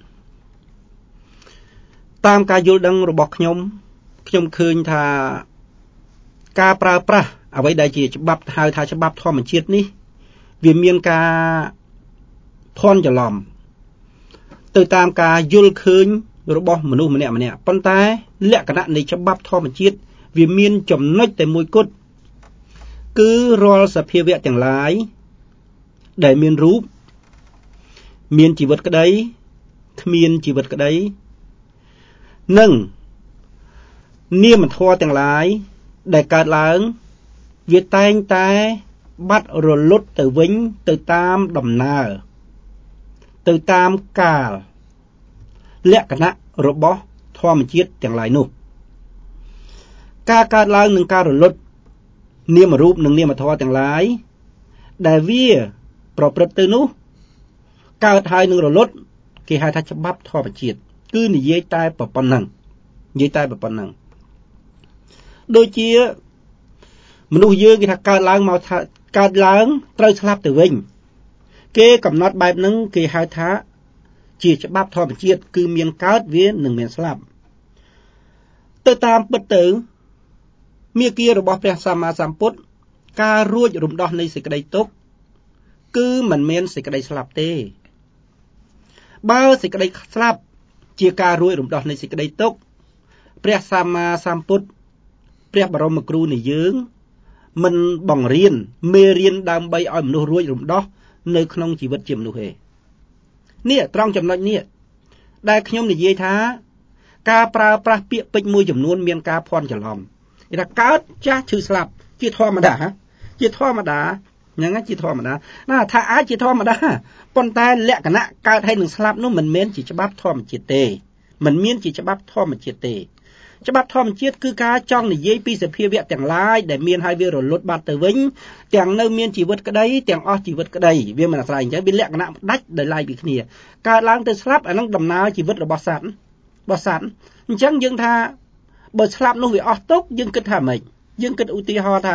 តាមការយល់ដឹងរបស់ខ្ញុំខ្ញុំឃើញថាការប្រើប្រាស់អ្វីដែលជាច្បាប់ហៅថាច្បាប់ធម្មជាតិនេះវាមានការភ័ន្តច្រឡំទៅតាមការយល់ឃើញរបស់មនុស្សម្នាក់ម្នាក់ប៉ុន្តែលក្ខណៈនៃច្បាប់ធម្មជាតិវាមានចំណុចតែមួយគត់គឺរាល់សភាវៈទាំងឡាយដែលមានរូបមានជីវិតក្តីគ្មានជីវិតក្តីនិងនាមធម៌ទាំងឡាយដែលកើតឡើងវាតែងតែបាត់រលត់ទៅវិញទៅតាមដំណើរទៅតាមកាលលក្ខណៈរបស់ធម្មជាតិទាំងឡាយនោះការកើតឡើងនិងការរលត់នាមរូបនិងនាមធម៌ទាំងឡាយដែលវាប្រព្រឹត្តទៅនោះកើតហើយនឹងរលត់គេហៅថាច្បាប់ធម្មជាតិគឺនិយាយតែប៉ុណ្ណឹងនិយាយតែប៉ុណ្ណឹងដូចជាមនុស្សយើងគេថាកើតឡើងមកថាកើតឡើងត្រូវស្លាប់ទៅវិញគេកំណត់បែបហ្នឹងគេហៅថាជាច្បាប់ធម្មជាតិគឺមានកើតវានឹងមានស្លាប់ទៅតាមពិតទៅមាគ៌ារបស់ព្រះសម្មាសម្ពុទ្ធការរួចរំដោះនៃសេចក្តីទុក្ខគឺមិនមានសេចក្តីស្លាប់ទេបើសេចក្តីស្លាប់ជាការរួចរំដោះនៃសេចក្តីទុក្ខព្រះសម្មាសម្ពុទ្ធព្រះបរមគ្រូនៃយើងមិនបង្រៀនមេរៀនដើម្បីឲ្យមនុស្សរួចរំដោះនៅក្នុងជីវិតជាមនុស្សទេនេះត្រង់ចំណុចនេះដែលខ្ញុំនិយាយថាការប្រើប្រាស់ពាក្យពេចន៍មួយចំនួនមានការភ័ន្តច្រឡំគេថាកើតចាស់ឈឺស្លាប់ជាធម្មតាជាធម្មតាហ្នឹងជាធម្មតាណាថាអាចជាធម្មតាប៉ុន្តែលក្ខណៈកើតហើយនឹងស្លាប់នោះមិនមែនជាច្បាប់ធម្មជាតិទេមិនមានជាច្បាប់ធម្មជាតិទេច្បាប់ធម្មជាតិគឺការចង់និយាយពីសភាវៈទាំងឡាយដែលមានហើយវារលត់បាត់ទៅវិញទាំងនៅមានជីវិតក្តីទាំងអស់ជីវិតក្តីវាមិនអាស្រ័យអញ្ចឹងវាលក្ខណៈដាច់ដោយឡែកពីគ្នាកើតឡើងទៅស្លាប់អានឹងដំណើរជីវិតរបស់សត្វរបស់សត្វអញ្ចឹងយើងថាបើស្លាប់នោះវាអស់ទុកយើងគិតថាម៉េចយើងគិតឧទាហរណ៍ថា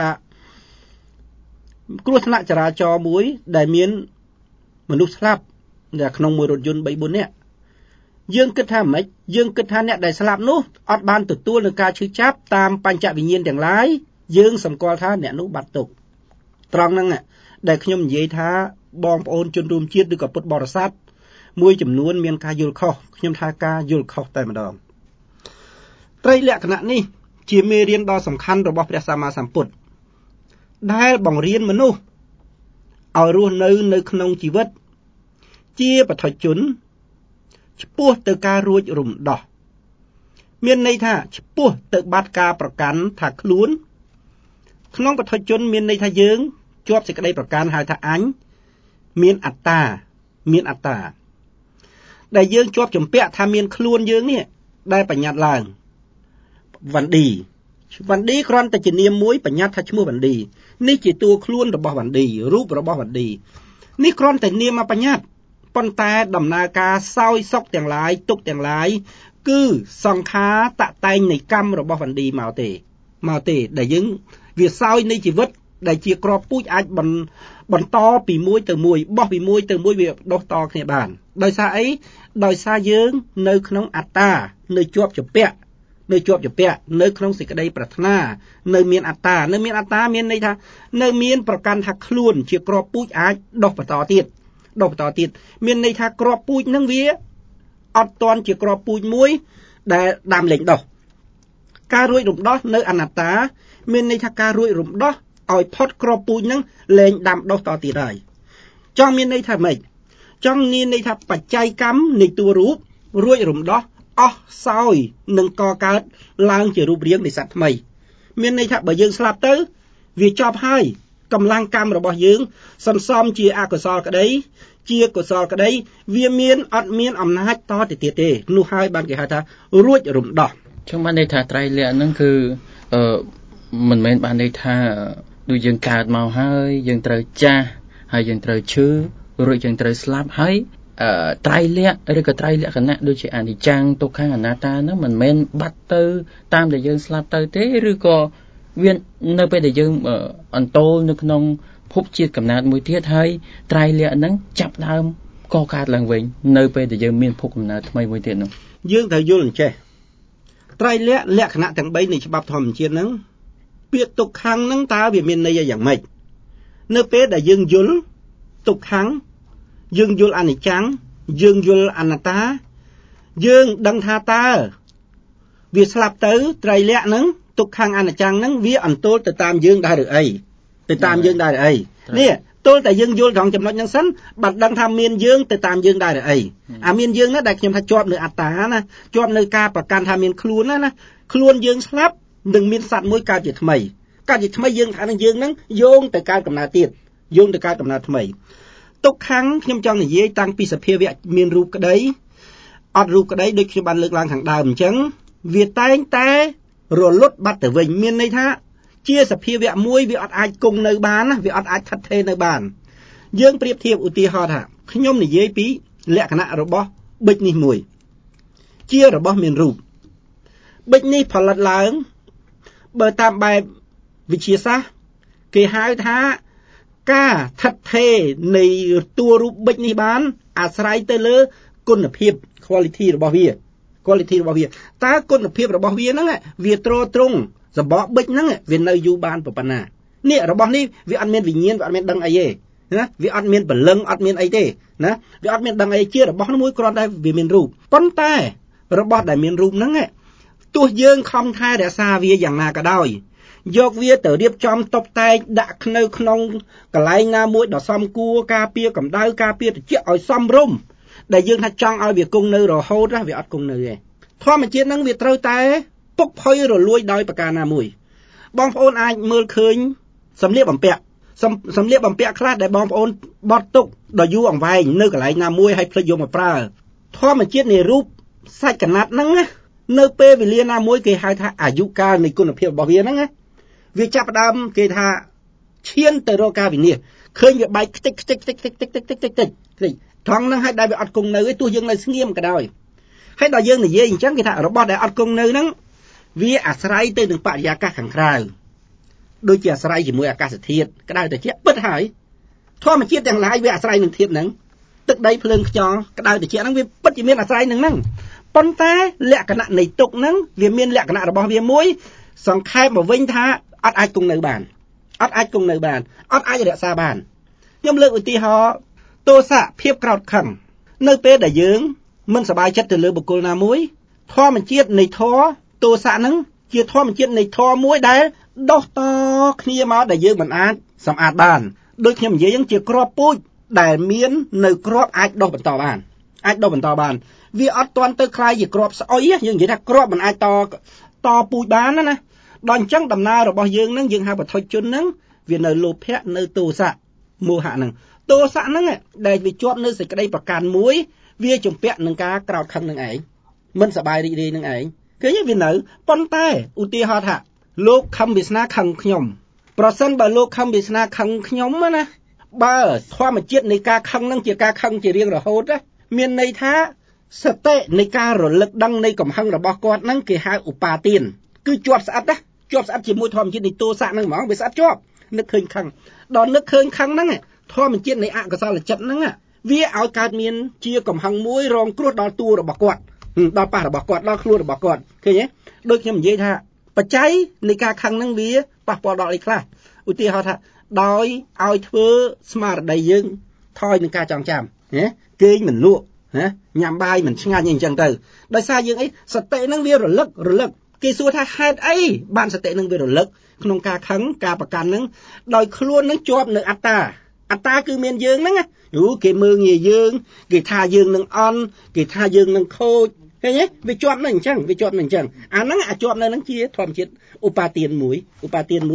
គ្រោះថ្នាក់ចរាចរណ៍មួយដែលមានមនុស្សស្លាប់នៅក្នុងមួយរថយន្ត បីបួន នាក់យើងគិតថាម៉េចយើងគិតថាអ្នកដែលស្លាប់នោះអត់បានទទួលនឹងការឈឺចាប់តាមបញ្ចវិញ្ញាណទាំងឡាយយើងសម្គាល់ថាអ្នកនោះបាត់ទុក្ខត្រង់ហ្នឹងដែលខ្ញុំនិយាយថាបងប្អូនជនរួមជាតិឬក៏ពុទ្ធបរិស័ទមួយចំនួនមានការយល់ខុសខ្ញុំថាការយល់ខុសតែម្ដងត្រីលក្ខណៈនេះជាមេរៀនដ៏សំខាន់របស់ព្រះសម្មាសម្ពុទ្ធដែលបង្រៀនមនុស្សឲ្យរស់នៅនៅក្នុងជីវិតជាបុថុជនឆ្ពោះទៅការរួចរំដោះមានន័យថាឆ្ពោះទៅបាត់ការប្រកាន់ថាខ្លួនក្នុងបុថុជនមានន័យថាយើងជាប់សេចក្តីប្រកាន់ហៅថាអញមានអត្តាមានអត្តាដែលយើងជាប់ជំពាក់ថាមានខ្លួនយើងនេះដែលបញ្ញត្តិឡើងវណ្ឌីវណ្ឌីគ្រាន់តែជានាមមួយបញ្ញត្តិថាឈ្មោះវណ្ឌីនេះជាតួខ្លួនរបស់វណ្ឌីរូបរបស់វណ្ឌីនេះគ្រាន់តែនាមមកបញ្ញត្តិប៉ុន្តែដំណើរការសោយសុខទាំងឡាយទុក្ខទាំងឡាយគឺសង្ខារតតែងនៃកម្មរបស់វណ្ឌីមកទេមកទេដែលយើងវាសោយនៃជីវិតដែលជាក្របពូជអាចបន្តពីមួយទៅមួយបោះពីមួយទៅមួយវាដុះតគ្នាបានដោយសារអីដោយសារយើងនៅក្នុងអត្តានៅជាប់ជំពាក់នៅជាប់ជំពាក់នៅក្នុងសេចក្តីប្រាថ្នានៅមានអត្តានៅមានអត្តាមានន័យថានៅមានប្រកាន់ថាខ្លួនជាក្របពូជអាចដុះបន្តទៀតដុះបន្តទៀតមានន័យថាក្របពូជនឹងវាអត់តន់ជាក្របពូជមួយដែលដាំលេងដុះការរួចរំដោះនៅអនត្តាមានន័យថាការរួចរំដោះឲ្យផុតក្របពូជនឹងលែងដាំដុះតទៀតហើយចង់មានន័យថាម៉េចចង់មានន័យថាបច្ច័យកម្មនៃតួរូបរួចរំដោះអស់សោយនឹងកកើតឡើងជារូបរាងនៃសត្វថ្មីមានន័យថាបើយើងស្លាប់ទៅវាចប់ហើយកម្លាំងកម្មរបស់យើងសន្សំជាអកុសលក្តីជាកុសលក្តីវាមានអត់មានអំណាចតទៅទៀតទេនោះហើយបានគេហៅថារួចរំដោះចឹងបានន័យថាត្រៃលក្ខហ្នឹងគឺអឺមិនមែនបានន័យថាដូចយើងកើតមកហើយយើងត្រូវចាស់ហើយយើងត្រូវឈឺរួចយើងត្រូវស្លាប់ហើយអឺត្រៃលក្ខឬក៏ត្រៃលក្ខណៈដូចជាអនិច្ចំទុក្ខំអនត្តាហ្នឹងមិនមែនបាត់ទៅតាមដែលយើងស្លាប់ទៅទេឬក៏វានៅពេលដែលយើងអន្តោលនៅក្នុងភពជាតិកំណើតមួយទៀតហើយត្រៃលក្ខហ្នឹងចាប់ដើមកកើតឡើងវិញនៅពេលដែលយើងមានភពកំណើតថ្មីមួយទៀតនោះយើងត្រូវយល់អញ្ចេះត្រៃលក្ខលក្ខណៈទាំងបីនៃច្បាប់ធម្មជាតិហ្នឹងពាក្យទុក្ខំហ្នឹងតើវាមានន័យយ៉ាងម៉េចនៅពេលដែលយើងយល់ទុក្ខំយើងយល់អនិច្ចំយើងយល់អនត្តាយើងដឹងថាតើវាស្លាប់ទៅត្រៃលក្ខហ្នឹងទុក្ខំអនិច្ចំហ្នឹងវាអន្ទោលទៅតាមយើងដែរឬអីទៅតាមយើងដែរឬអីនេះទល់តែយើងយល់ត្រង់ចំណុចហ្នឹងសិនបាត់ដឹងថាមានយើងទៅតាមយើងដែរឬអីអាមានយើងណាដែលខ្ញុំថាជាប់នៅអត្តាណាជាប់នៅការប្រកាន់ថាមានខ្លួនណាណាខ្លួនយើងស្លាប់នឹងមានសត្វមួយកើតជាថ្មីកើតជាថ្មីយើងថានឹងយើងហ្នឹងយោងទៅកើតកំណើតទៀតយោងទៅកើតកំណើតថ្មីទុក្ខំខ្ញុំចង់និយាយតាំងពីសភាវៈមានរូបក្តីអត់រូបក្តីដូចខ្ញុំបានលើកឡើងខាងដើមអញ្ចឹងវាតែងតែរលត់បាត់ទៅវិញមានន័យថាជាសភាវៈមួយវាអត់អាចគង់នៅបានណាវាអត់អាចថិតថេរនៅបានយើងប្រៀបធៀបឧទាហរណ៍ថាខ្ញុំនិយាយពីលក្ខណៈរបស់ប៊ិចនេះមួយជារបស់មានរូបប៊ិចនេះផលិតឡើងបើតាមបែបវិទ្យាសាស្ត្រគេហៅថាការថិតថេរនៃតួរូបប៊ិចនេះបានអាស្រ័យទៅលើគុណភាព quality របស់វា quality របស់វាតើគុណភាពរបស់វាហ្នឹងវាទ្រទ្រង់សម្បកប៊ិចហ្នឹងវានៅយូរបានប៉ុណ្ណានេះរបស់នេះវាអត់មានវិញ្ញាណវាអត់មានដឹងអីទេណាវាអត់មានព្រលឹងអត់មានអីទេណាវាអត់មានដឹងអីជារបស់មួយគ្រាន់តែវាមានរូបប៉ុន្តែរបស់ដែលមានរូបហ្នឹងទោះយើងខំថែរក្សាវាយ៉ាងណាក៏ដោយយកវាទៅរៀបចំតុបតែងដាក់នៅក្នុងកន្លែងណាមួយដ៏សមគួរការពារកម្ដៅការពារត្រជាក់ឲ្យសមរម្យដែលយើងថាចង់ឲ្យវាគង់នៅរហូតណាវាអត់គង់នៅទេធម្មជាតិហ្នឹងវាត្រូវតែពុកផុយរលួយដោយប្រការណាមួយបងប្អូនអាចមើលឃើញសម្លៀកបំពាក់សម្លៀកបំពាក់ខ្លះដែលបងប្អូនបត់ទុកដល់យូរអង្វែងនៅកន្លែងណាមួយឲ្យភ្លេចយកមកប្រើធម្មជាតិនៃរូបសាច់កណាត់ហ្នឹងនៅពេលវេលាណាមួយគេហៅថាអាយុកាលនៃគុណភាពរបស់វាហ្នឹងវាចាប់ផ្ដើមគេថាឈានទៅរកការវិនាសឃើញវាបែកខ្ទេចខ្ទេចខ្ទេចខ្ទេចខ្ទេចខ្ទេចខ្ទេចខ្ទេចត្រង់ហ្នឹងឲ្យដែលវាអត់គង់នៅឯទោះយើងនៅស្ងៀមក៏ដោយហើយដល់យើងនិយាយអញ្ចឹងគេថារបស់ដែលអត់គង់នៅហ្នឹងវាអាស្រ័យទៅនឹងបរិយាកាសខាងក្រៅដូចជាអាស្រ័យជាមួយអាកាសធាតុក្តៅត្រជាក់ពិតហើយធម្មជាតិទាំងឡាយវាអាស្រ័យនឹងធាតុហ្នឹងទឹកដីភ្លើងខ្យល់ក្តៅត្រជាក់ហ្នឹងវាពិតជាមានអាស្រ័យនឹងហ្នឹងប៉ុន្តែលក្ខណៈនៃទុកហ្នឹងវាមានលក្ខណៈរបស់វាមួយសង្ខេបមកវិញថាអត់អាចគង់នៅបានអត់អាចគង់នៅបានអត់អាចរក្សាបានខ្ញុំលើកឧទាហរណ៍ទោសៈភាពក្រោធខឹងនៅពេលដែលយើងមិនសប្បាយចិត្តទៅលើបុគ្គលណាមួយធម្មជាតិនៃធម៌ទោសៈហ្នឹងជាធម្មជាតិនៃធម៌មួយដែលដោះតគ្នាមកដែលយើងមិនអាចសម្អាតបានដូចខ្ញុំនិយាយហ្នឹងជាគ្រាប់ពូជដែលមាននៅគ្រាប់អាចដោះបន្តបានអាចដោះបន្តបានវាអត់ទាន់ទៅคล้ายជាគ្រាប់ស្អុយយើងនិយាយថាគ្រាប់មិនអាចតតពូជបានណាដល់អញ្ចឹងដំណើររបស់យើងហ្នឹងយើងហៅបឋិជនហ្នឹងវានៅលោភៈនៅទោសៈមោហៈហ្នឹងទោសៈហ្នឹងដែលវាជាប់នៅសេចក្តីប្រកាន់មួយវាជំពាក់នឹងការក្រោធខឹងនឹងឯងមិនសប្បាយរីករាយនឹងឯងឃើញវានៅប៉ុន្តែឧទាហរណ៍ថាលោកខំវាសនាខឹងខ្ញុំប្រសិនបើលោកខំវាសនាខឹងខ្ញុំណាបើធម្មជាតិនៃការខឹងហ្នឹងជាការខឹងជារៀងរហូតមានន័យថាសតិនៃការរលឹកដឹងនៃកំហឹងរបស់គាត់ហ្នឹងគេហៅឧបាទានគឺជាប់ស្អិតណាជាប់ស្អិតជាមួយធម្មជាតិនៃទោសៈហ្នឹងហ្មងវាស្អិតជាប់នឹកឃើញខឹងដល់នឹកឃើញខឹងហ្នឹងធម្មជាតិនៃអកុសលចិត្តហ្នឹងវាឲ្យកើតមានជាកំហឹងមួយរងគ្រោះដល់តួរបស់គាត់ដល់ប៉ះរបស់គាត់ដល់ខ្លួនរបស់គាត់ឃើញទេដូចខ្ញុំនិយាយថាបច្ច័យនៃការខឹងហ្នឹងវាប៉ះពាល់ដល់អីខ្លះឧទាហរណ៍ថាដោយឲ្យធ្វើស្មារតីយើងថយនឹងការចងចាំណាគេងមិនលក់ណាញ៉ាំបាយមិនឆ្ងាញ់អីអញ្ចឹងទៅដោយសារយើងអីសតិហ្នឹងវារលឹករលឹកគេសួរថាហេតុអីបានសតិហ្នឹងវារលឹកក្នុងការខឹងការប្រកាន់ហ្នឹងដោយខ្លួនហ្នឹងជាប់នៅអត្តាអត្តាគឺមានយើងហ្នឹងយូគេមើលងាយយើងគេថាយើងនឹងអន់គេថាយើងនឹងខូចឃើញទេវាជាប់នៅអញ្ចឹងវាជាប់នៅអញ្ចឹងអាហ្នឹងអាចជាប់នៅហ្នឹងជាធម្មជាតិឧបាទានមួយឧបាទានមួយ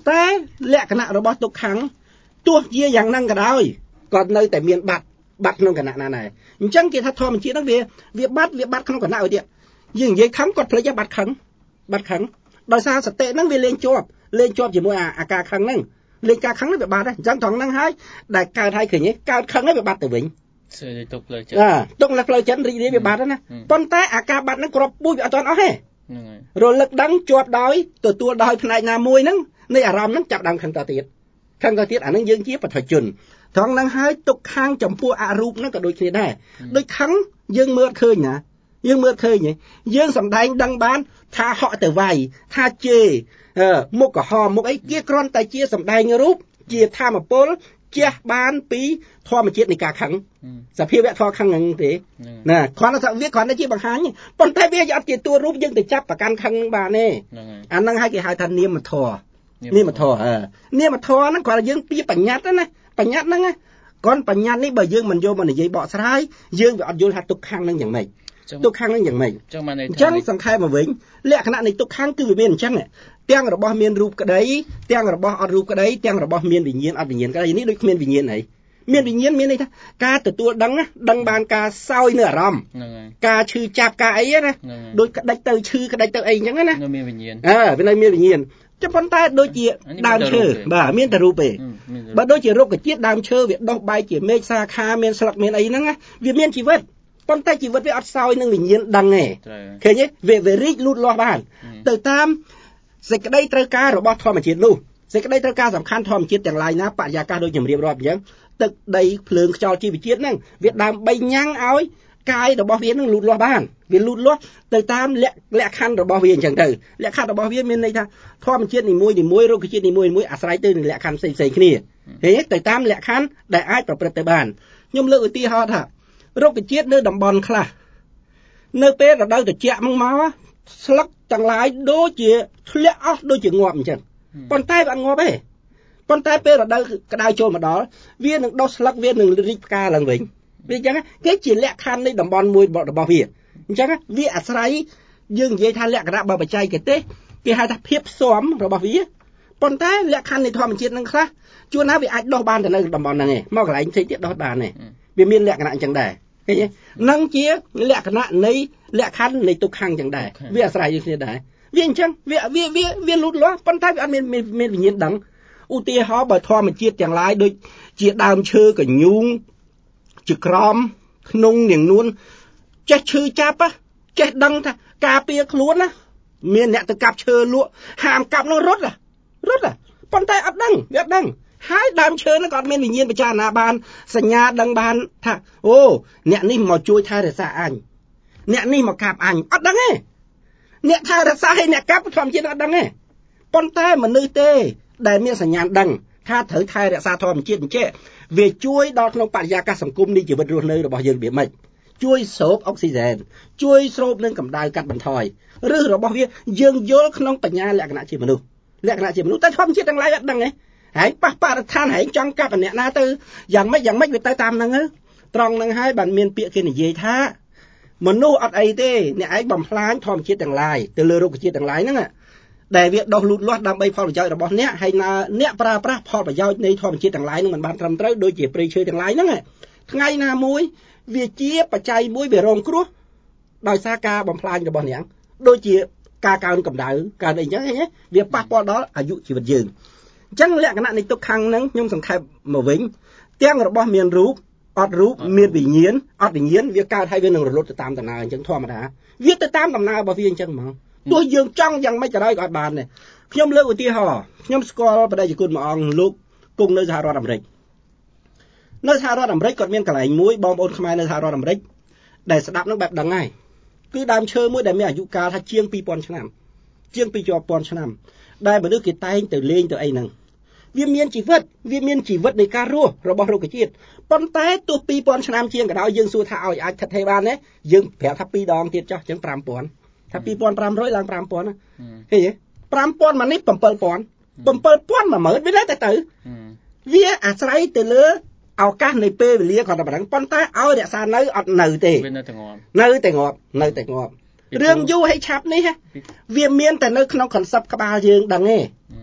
តែលក្ខណៈរបស់ទុកខាំងទោះជាយ៉ាងហ្នឹងក៏ដោយក៏នៅតែមានបាត់បាត់ក្នុងគណៈណាដែរអញ្ចឹងគេថាធម្មជាតិហ្នឹងវាវាបាត់វាបាត់ក្នុងគណៈឲ្យទៀតយើងនិយាយខឹងគាត់ភ្លេចបាត់ខឹងបាត់ខឹងដោយសារសតិហ្នឹងវាលេងជាប់លេងជាប់ជាមួយអាការខឹងហ្នឹងលេងការខឹងហ្នឹងវាបាត់ដែរអញ្ចឹងត្រង់ហ្នឹងហើយដែលកើតឲ្យឃើញកើតខឹងហ្នឹងវាបាត់ទៅវិញស្អីទុកផ្លូវចិត្តអាទុកលើផ្លូវចិត្តរីករាយវាបាត់ណាប៉ុន្តែអាការបាត់ហ្នឹងគ្រាប់ពូជវាអត់ទាន់អស់ទេហ្នឹងហើយរលឹកដឹងជាប់ដោយទទួលដោយផ្នែកណាមួយហ្នឹងនៃអារម្មណ៍ហ្នឹងចាប់ដើមខឹងតទៀតខឹងតទៀតអាហ្នឹងយើងជាបឋិជនត្រង់ហ្នឹងហើយទុកខាងចំពោះអរូបហ្នឹងក៏ដូចគ្នាដែរដូចខឹងយើងមើលឃើញណាយើងមើលឃើញយើងសំដែងដឹងបានថាហក់ទៅវាយថាជេរមុខកុហកមុខអីគេគ្រាន់តែជាសំដែងរូបជាធម្មពលជះបានពីធម្មជាតិនៃការខឹងសភាវៈធម៌ខឹងហ្នឹងទេណាគ្រាន់តែវាគ្រាន់តែជាបង្ហាញប៉ុន្តែវាអត់ជាតួរូបយើងទៅចាប់ប្រកាន់ខឹងបានទេអាហ្នឹងហើយគេហៅថានាមធម៌នាមធម៌អឺនាមធម៌ហ្នឹងគ្រាន់តែយើងពីបញ្ញត្តិណាបញ្ញត្តិហ្នឹងគ្រាន់បញ្ញត្តិនេះបើយើងមិនយកមកនិយាយបកស្រាយយើងវាអត់យល់ថាទុកខាងហ្នឹងយ៉ាងម៉េចទុកខាងហ្នឹងយ៉ាងម៉េចចឹងបានន័យថាចឹងសង្ខេបមកវិញលក្ខណៈនៃទុកខាងគឺវាមានអញ្ចឹងទាំងរបស់មានរូបក្តីទាំងរបស់អត់រូបក្តីទាំងរបស់មានវិញ្ញាណអត់វិញ្ញាណក្តីនេះដូចគ្មានវិញ្ញាណអីមានវិញ្ញាណមានន័យថាការទទួលដឹងដឹងបានការសោយនៅអារម្មណ៍ហ្នឹងហើយការឈឺចាប់ការអីណាដូចក្តិចទៅឈឺក្តិចទៅអីអញ្ចឹងណានៅមានវិញ្ញាណអើវានៅមានវិញ្ញាណចុះប៉ុន្តែដូចជាដើមឈើបាទមានតែរូបទេបើដូចជារុក្ខជាតិដើមឈើវាដុះបែកជាមែកសាខាមានស្លឹកមានអីហ្នឹងវាមានជីវិតប៉ុន្តែជីវិតវាអត់សោយនឹងវិញ្ញាណដឹងទេឃើញទេវាវារីកលូតលាស់បានទៅតាមសេចក្តីត្រូវការរបស់ធម្មជាតិនោះសេចក្តីត្រូវការសំខាន់ធម្មជាតិទាំងឡាយណាបរិយាកាសដូចជំរាបរាប់អញ្ចឹងទឹកដីភ្លើងខ្យល់ជីវជាតិហ្នឹងវាដើម្បីញ៉ាំងឲ្យកាយរបស់វានឹងលូតលាស់បានវាលូតលាស់ទៅតាមលក្ខលក្ខខណ្ឌរបស់វាអញ្ចឹងទៅលក្ខខណ្ឌរបស់វាមានន័យថាធម្មជាតិនីមួយនីមួយរុក្ខជាតិនីមួយនីមួយអាស្រ័យទៅនឹងលក្ខខណ្ឌផ្សេងផ្សេងគ្នាឃើញទេទៅតាមលក្ខខណ្ឌដែលអាចប្រព្រឹត្តទៅបានខ្ញុំលើកឧទាហរណ៍ថារុក្ខជាតិនៅតំបន់ខ្លះនៅពេលរដូវត្រជាក់មកមកស្លឹកទាំងឡាយដូចជាធ្លាក់អស់ដូចជាងាប់អញ្ចឹងប៉ុន្តែវាអត់ងាប់ទេប៉ុន្តែពេលរដូវក្តៅចូលមកដល់វានឹងដុះស្លឹកវានឹងរីកផ្កាឡើងវិញវាអញ្ចឹងគេជាលក្ខខណ្ឌនៃតំបន់មួយរបស់វាអញ្ចឹងវាអាស្រ័យយើងនិយាយថាលក្ខណៈបើបច្ចេកទេសគេហៅថាភាពផ្សំរបស់វាប៉ុន្តែលក្ខខណ្ឌនៃធម្មជាតិនឹងខ្លះជួនណាវាអាចដុះបានទៅនៅតំបន់ហ្នឹងឯងមកកន្លែងផ្សេងទៀតដុះបានទេវាមានលក្ខណៈអញ្ចឹងដែរឃើញទេនឹងជាលក្ខណៈនៃលក្ខខណ្ឌនៃទុក្ខំអញ្ចឹងដែរវាអាស្រ័យគ្នាដែរវាអញ្ចឹងវាវាវាវាលូតលាស់ប៉ុន្តែវាអត់មានមានវិញ្ញាណដឹងឧទាហរណ៍បើធម្មជាតិទាំងឡាយដូចជាដើមឈើកញូងជាក្រមក្នុងនាងនួនចេះឈឺចាប់ចេះដឹងថាការពារខ្លួនណាមានអ្នកទៅកាប់ឈើលក់ហាមកាប់នោះរត់រត់ប៉ុន្តែអត់ដឹងវាអត់ដឹងហើយដើមឈើនោះក៏អត់មានវិញ្ញាណពិចារណាបានសញ្ញាដឹងបានថាអូអ្នកនេះមកជួយថែរក្សាអញអ្នកនេះមកកាប់អញអត់ដឹងទេអ្នកថែរក្សាឲ្យអ្នកកាប់ធម្មជាតិអត់ដឹងទេប៉ុន្តែមនុស្សទេដែលមានសញ្ញាដឹងថាត្រូវថែរក្សាធម្មជាតិអញ្ចឹងវាជួយដល់ក្នុងបរិយាកាសសង្គមនៃជីវិតរស់នៅរបស់យើងវាមិនជួយស្រូបអុកស៊ីហ្សែនជួយស្រូបនឹងកម្ដៅកាត់បន្ថយឬរបស់វាយើងយល់ក្នុងបញ្ញាលក្ខណៈជាមនុស្សលក្ខណៈជាមនុស្សតែធម្មជាតិទាំងឡាយអត់ដឹងទេហើយប៉ះបរិស្ថានហើយចង់កាប់អ្នកណាទៅយ៉ាងម៉េចយ៉ាងម៉េចវាទៅតាមហ្នឹងត្រង់ហ្នឹងហើយបានមានពាក្យគេនិយាយថាមនុស្សអត់អីទេអ្នកឯងបំផ្លាញធម្មជាតិទាំងឡាយទៅលើរុក្ខជាតិទាំងឡាយហ្នឹងដែលវាដុះលូតលាស់ដើម្បីផលប្រយោជន៍របស់អ្នកហើយអ្នកប្រើប្រាស់ផលប្រយោជន៍នៃធម្មជាតិទាំងឡាយហ្នឹងមិនបានត្រឹមត្រូវដូចជាព្រៃឈើទាំងឡាយហ្នឹងថ្ងៃណាមួយវាជាបច្ច័យមួយវារងគ្រោះដោយសារការបំផ្លាញរបស់អ្នកដូចជាការកើនកម្ដៅកើនអីចឹងហ្នឹងវាប៉ះពាល់ដល់អាយុជីវិតយើងអញ្ចឹងលក្ខណៈនៃទុក្ខំហ្នឹងខ្ញុំសង្ខេបមកវិញទាំងរបស់មានរូបអត់រូបមានវិញ្ញាណអត់វិញ្ញាណវាកើតហើយវានឹងរលត់ទៅតាមដំណើរអញ្ចឹងធម្មតាវាទៅតាមដំណើររបស់វាអញ្ចឹងហ្មងទោះយើងចង់យ៉ាងម៉េចក៏ដោយក៏អត់បានដែរខ្ញុំលើកឧទាហរណ៍ខ្ញុំស្គាល់បដិជគុណមួយអង្គលោកគង់នៅសហរដ្ឋអាមេរិកនៅសហរដ្ឋអាមេរិកគាត់មានកន្លែងមួយបងប្អូនខ្មែរនៅសហរដ្ឋអាមេរិកដែលស្ដាប់នឹងបែបដឹងហើយគឺដើមឈើមួយដែលមានអាយុកាលថាជាងពីរពាន់ឆ្នាំជាងពីរពាន់ឆ្នាំដែលមនុស្សគេតែងទៅលេងទៅអីហ្នឹងវាមានជីវិតវាមានជីវិតនៃការរស់របស់រុក្ខជាតិប៉ុន្តែទោះពីរពាន់ឆ្នាំជាងក៏ដោយយើងសួរថាឲ្យអាចថិតថេរបានទេយើងប្រាប់ថាពីរដងទៀតចុះចឹងប្រាំពាន់ថាពីរពាន់ប្រាំរយឡើងប្រាំពាន់ឃើញទេប្រាំពាន់មកនេះbảyពាន់bảyពាន់មួយម៉ឺនវានៅតែទៅវាអាស្រ័យទៅលើឱកាសនៃពេលវេលាគាត់តែប៉ុណ្ណឹងប៉ុន្តែឲ្យរក្សានៅអត់នៅទេវានៅតែងាប់នៅតែងាប់នៅតែងាប់រឿងយូរហើយឆាប់នេះវាមានតែនៅក្នុង concept ក្បាលយើងដឹងទេ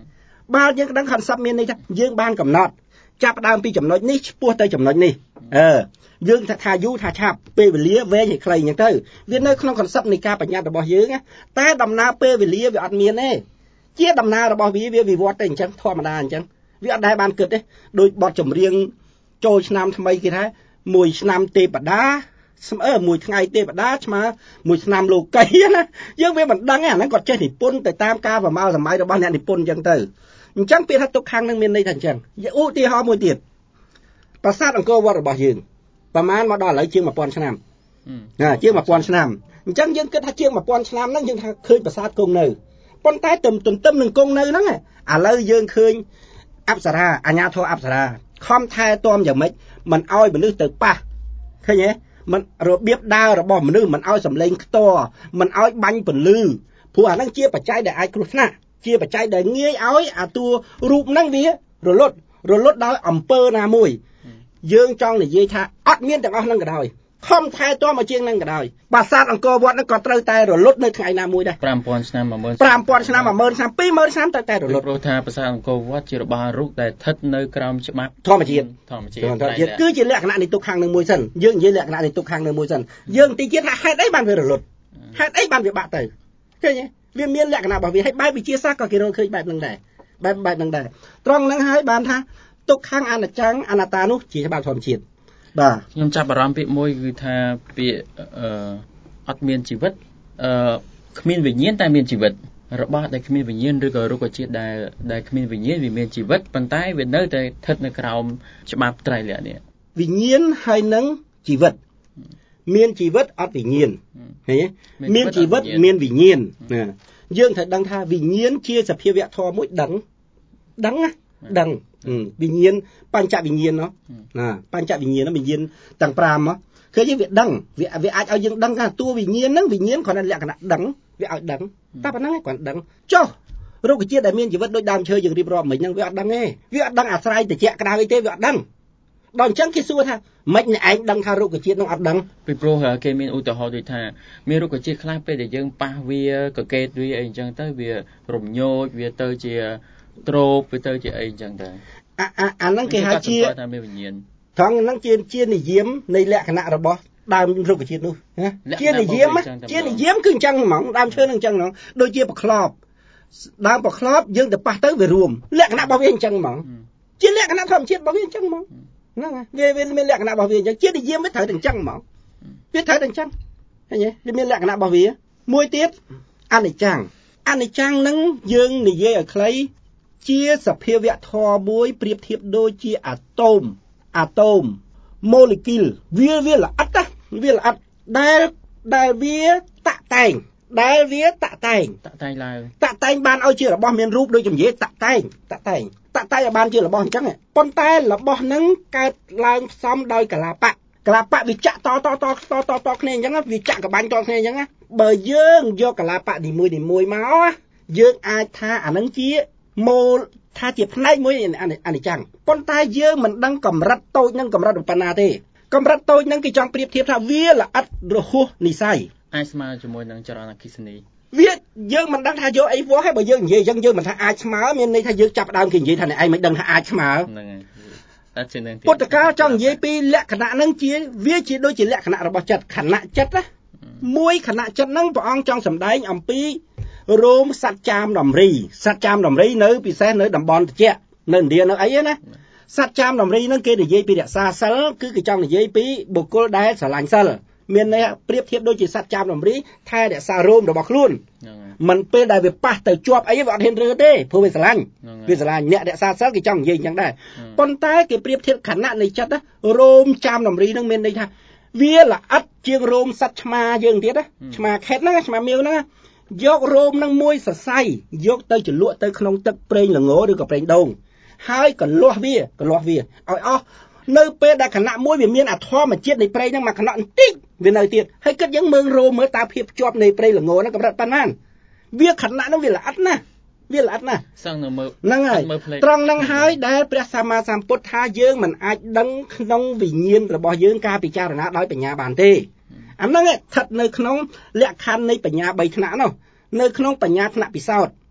បើយើងដឹង concept មានន័យថាយើងបានកំណត់ចាប់ដើមពីចំណុចនេះឆ្ពោះទៅចំណុចនេះអឺយើងថាថាយូរថាឆាប់ពេលវេលាវែងហើយខ្លីអញ្ចឹងទៅវានៅក្នុង concept នៃការបញ្ញត្តិរបស់យើងតែដំណើរពេលវេលាវាអត់មានទេជាដំណើររបស់វាវាវិវត្តទៅអញ្ចឹងធម្មតាអញ្ចឹងវាអត់ដែលបានគិតទេដោយបទចម្រៀងចូលឆ្នាំថ្មីគេថាមួយឆ្នាំទេវតាស្មើមួយថ្ងៃទេវតាឆ្មើមួយឆ្នាំលោកីណាយើងវាមិនដឹងទេអាហ្នឹងគាត់ចេះនិពន្ធទៅតាមការប្រមាលសម័យរបស់អ្នកនិពន្ធអញ្ចឹងទៅអញ្ចឹងពាក្យថាទុកខាងនឹងមានន័យថាអញ្ចឹងឧទាហរណ៍មួយទៀតប្រាសាទអង្គរវត្តរបស់យើងប្រហែលមកដល់ឥឡូវជាងmột nghìnឆ្នាំណាជាងmột nghìnឆ្នាំអញ្ចឹងយើងគិតថាជាងmột nghìnឆ្នាំហ្នឹងយើងថាឃើញប្រាសាទគង់នៅប៉ុន្តែទន្ទឹមទន្ទឹមនឹងគង់នៅហ្នឹងឥឡូវយើងឃើញអប្សរាអាញាធរអប្សរាខំថែទាំយ៉ាងម៉េចមិនឲ្យមនុស្សទៅប៉ះឃើញទេមិនរបៀបដើររបស់មនុស្សមិនឲ្យសម្លេងខ្ទរមិនឲ្យបាញ់ពន្លឺព្រោះអាហ្នឹងជាបច្ច័យដែលអាចគ្រោះថ្នាក់ជាបច្ច័យដែលងាយឲ្យអាតួរូបហ្នឹងវារលត់រលត់ដោយអំពើណាមួយយើងចង់និយាយថាអត់មានទាំងអស់ហ្នឹងក៏ដោយខំថែទាំឲ្យជាងហ្នឹងក៏ដោយប្រាសាទអង្គរវត្តហ្នឹងក៏ត្រូវតែរលត់នៅថ្ងៃណាមួយដែរ five thousandឆ្នាំone thousand five thousandឆ្នាំone thousandឆ្នាំtwo thousandឆ្នាំទៅតែរលត់ព្រោះថាប្រាសាទអង្គរវត្តជារបស់រូបដែលស្ថិតនៅក្រោមច្បាប់ធម្មជាតិធម្មជាតិគឺជាលក្ខណៈនៃទុកខាងនឹងមួយសិនយើងនិយាយលក្ខណៈនៃទុកខាងនឹងមួយសិនយើងតិចទៀតថាហេតុអីបានវារលត់ហេតុអីបានវាបាក់ទៅឃើញទេវាមានលក្ខណៈរបស់វាហើយបែបវិទ្យាសាស្ត្រក៏គេរកឃើញបែបហ្នឹងដែរបែបបែបហ្នឹងដែរត្រង់ហ្នឹងហើយបានថាទុកខាងអនិច្ចំអនត្តានោះជាច្បាប់ធម្មជាតិបាទខ្ញុំចាប់អារម្មណ៍ពាក្យមួយគឺថាពាក្យអឺអត់មានជីវិតអឺគ្មានវិញ្ញាណតែមានជីវិតរបស់ដែលគ្មានវិញ្ញាណឬក៏រុក្ខជាតិដែលដែលគ្មានវិញ្ញាណវាមានជីវិតប៉ុន្តែវានៅតែស្ថិតនៅក្រោមច្បាប់ត្រៃលក្ខណ៍នេះវិញ្ញាណហើយនឹងជីវិតមានជីវិតអត់វិញ្ញាណឃើញទេមានជីវិតមានវិញ្ញាណណាយើងត្រូវដឹងថាវិញ្ញាណជាសភាវៈធម៌មួយដឹងដឹងណាដឹងវិញ្ញាណបញ្ចវិញ្ញាណណាបញ្ចវិញ្ញាណវិញ្ញាណទាំងfiveមកឃើញវាដឹងវាវាអាចឲ្យយើងដឹងថាតួវិញ្ញាណហ្នឹងវិញ្ញាណគ្រាន់តែលក្ខណៈដឹងវាឲ្យដឹងតែប៉ុណ្្នឹងឯងគ្រាន់ដឹងចុះរុក្ខជាតិដែលមានជីវិតដូចដើមឈើយើងរៀបរាប់មិញហ្នឹងវាអត់ដឹងទេវាអត់ដឹងអាស្រ័យតិចក្តៅអីទេវាអត់ដឹងដល់អញ្ចឹងគេសួរថាម៉េចអ្នកឯងដឹងថារុក្ខជាតិហ្នឹងអត់ដឹងពីព្រោះគេមានឧទាហរណ៍ដូចថាមានរុក្ខជាតិខ្លះពេលដែលយើងប៉ះវាកកេតវាអីអញ្ចឹងទៅវារំញោចវាទៅជាត្រូបវាទៅជាអីអញ្ចឹងទៅអាអាហ្នឹងគេហៅជាថាមានវិញ្ញាណត្រង់ហ្នឹងជាជានិយមនៃលក្ខណៈរបស់ដើមរុក្ខជាតិនោះណាជានិយមជានិយមគឺអញ្ចឹងហ្មងដើមឈើនឹងអញ្ចឹងហ្មងដូចជាប្រក្លបដើមប្រក្លបយើងទៅប៉ះទៅវារួមលក្ខណៈរបស់វាអញ្ចឹងហ្មងជាលក្ខណៈធម្មជាតិរបស់វាអញ្ចឹងហ្មងហ្នឹងវាវាមានលក្ខណៈរបស់វាអញ្ចឹងជានិយមវាត្រូវតែអញ្ចឹងហ្មងវាត្រូវតែអញ្ចឹងឃើញទេវាមានលក្ខណៈរបស់វាមួយទៀតអនិច្ចំអនិច្ចំហ្នឹងយើងនិយាយឲ្យខ្លីជាសភាវៈធម៌មួយប្រៀបធៀបដូចជាអាតូមអាតូម molecule វាវាល្អិតណាវាល្អិតដែលដែលវាតាក់តែងដែលវាតាក់តែងតាក់តែងឡើងតាក់តែងបានឲ្យជារបស់មានរូបដូចជានិយាយតាក់តែងតាក់តែងតាក់តែងឲ្យបានជារបស់អញ្ចឹងប៉ុន្តែរបស់ហ្នឹងកើតឡើងផ្សំដោយកលាបៈកលាបៈវាចាក់តតតតតតគ្នាអញ្ចឹងវាចាក់កបាញ់តគ្នាអញ្ចឹងបើយើងយកកលាបៈនីមួយនីមួយមកយើងអាចថាអាហ្នឹងជាម៉ូលថាជាផ្នែកមួយអនិច្ចំប៉ុន្តែយើងមិនដឹងកម្រិតតូចនិងកម្រិតប៉ុណ្ណាទេកម្រិតតូចហ្នឹងគេចង់ប្រៀបធៀបថាវាល្អិតរហ័សនិស្ស័យអាចស្មើជាមួយនឹងចរន្តអគ្គិសនីវាយើងមិនដឹងថាយកអីវាស់ហើយបើយើងនិយាយអញ្ចឹងយើងមិនថាអាចស្មើមានន័យថាយើងចាប់ដើមគេនិយាយថាអ្នកឯងមិនដឹងថាអាចស្មើហ្នឹងហើយតែជានឹងពុទ្ធកាលចង់និយាយពីលក្ខណៈហ្នឹងជាវាជាដូចជាលក្ខណៈរបស់ចិត្តខណៈចិត្តណាមួយខណៈចិត្តហ្នឹងព្រះអង្គចង់សម្ដែងអំពីរោមសត្វចាមដំរីសត្វចាមដំរីនៅពិសេសនៅតំបន់ត្រជាក់នៅឥណ្ឌានៅអីណាសត្វចាមដំរីហ្នឹងគេនិយាយពីរក្សាសិលគឺគេចង់និយាយពីបុគ្គលដែលស្រឡាញ់សិលមានន័យប្រៀបធៀបដូចជាសត្វចាមដំរីថែរក្សារោមរបស់ខ្លួនមិនពេលដែលវាប៉ះទៅជាប់អីវាអត់ហ៊ានរើទេព្រោះវាស្រឡាញ់វាស្រឡាញ់អ្នករក្សាសិលគេចង់និយាយអញ្ចឹងដែរប៉ុន្តែគេប្រៀបធៀបខណៈនៃចិត្តណារោមចាមដំរីហ្នឹងមានន័យថាវាល្អិតជាងរោមសត្វឆ្មាយើងទៀតណាឆ្មាខេតហ្នឹងឆ្មាមាវហ្នឹងយករោមនឹងមួយសរសៃយកទៅជ្រលក់ទៅក្នុងទឹកប្រេងល្ងឬក៏ប្រេងដូងហើយកលាស់វាកលាស់វាឲ្យអស់នៅពេលដែលខណៈមួយវាមានអាធម្មជាតិនៃប្រេងហ្នឹងមកខណៈបន្តិចវានៅទៀតហើយគិតយើងមើលរោមមើលតើភាពជាប់នៃប្រេងល្ងហ្នឹងកម្រិតប៉ុណ្ណាវាខណៈហ្នឹងវាល្អិតណាស់វាល្អិតណាស់សឹងនៅមើលហ្នឹងហើយត្រង់ហ្នឹងហើយដែលព្រះសម្មាសម្ពុទ្ធថាយើងមិនអាចដឹងក្នុងវិញ្ញាណរបស់យើងការពិចារណាដោយបញ្ញាបានទេអាហ្នឹងស្ថិតនៅក្នុងលក្ខខណ្ឌនៃបញ្ញាបីថ្នាក់នោះនៅក្នុងបញ្ញាថ្នាក់ពិសោធន៍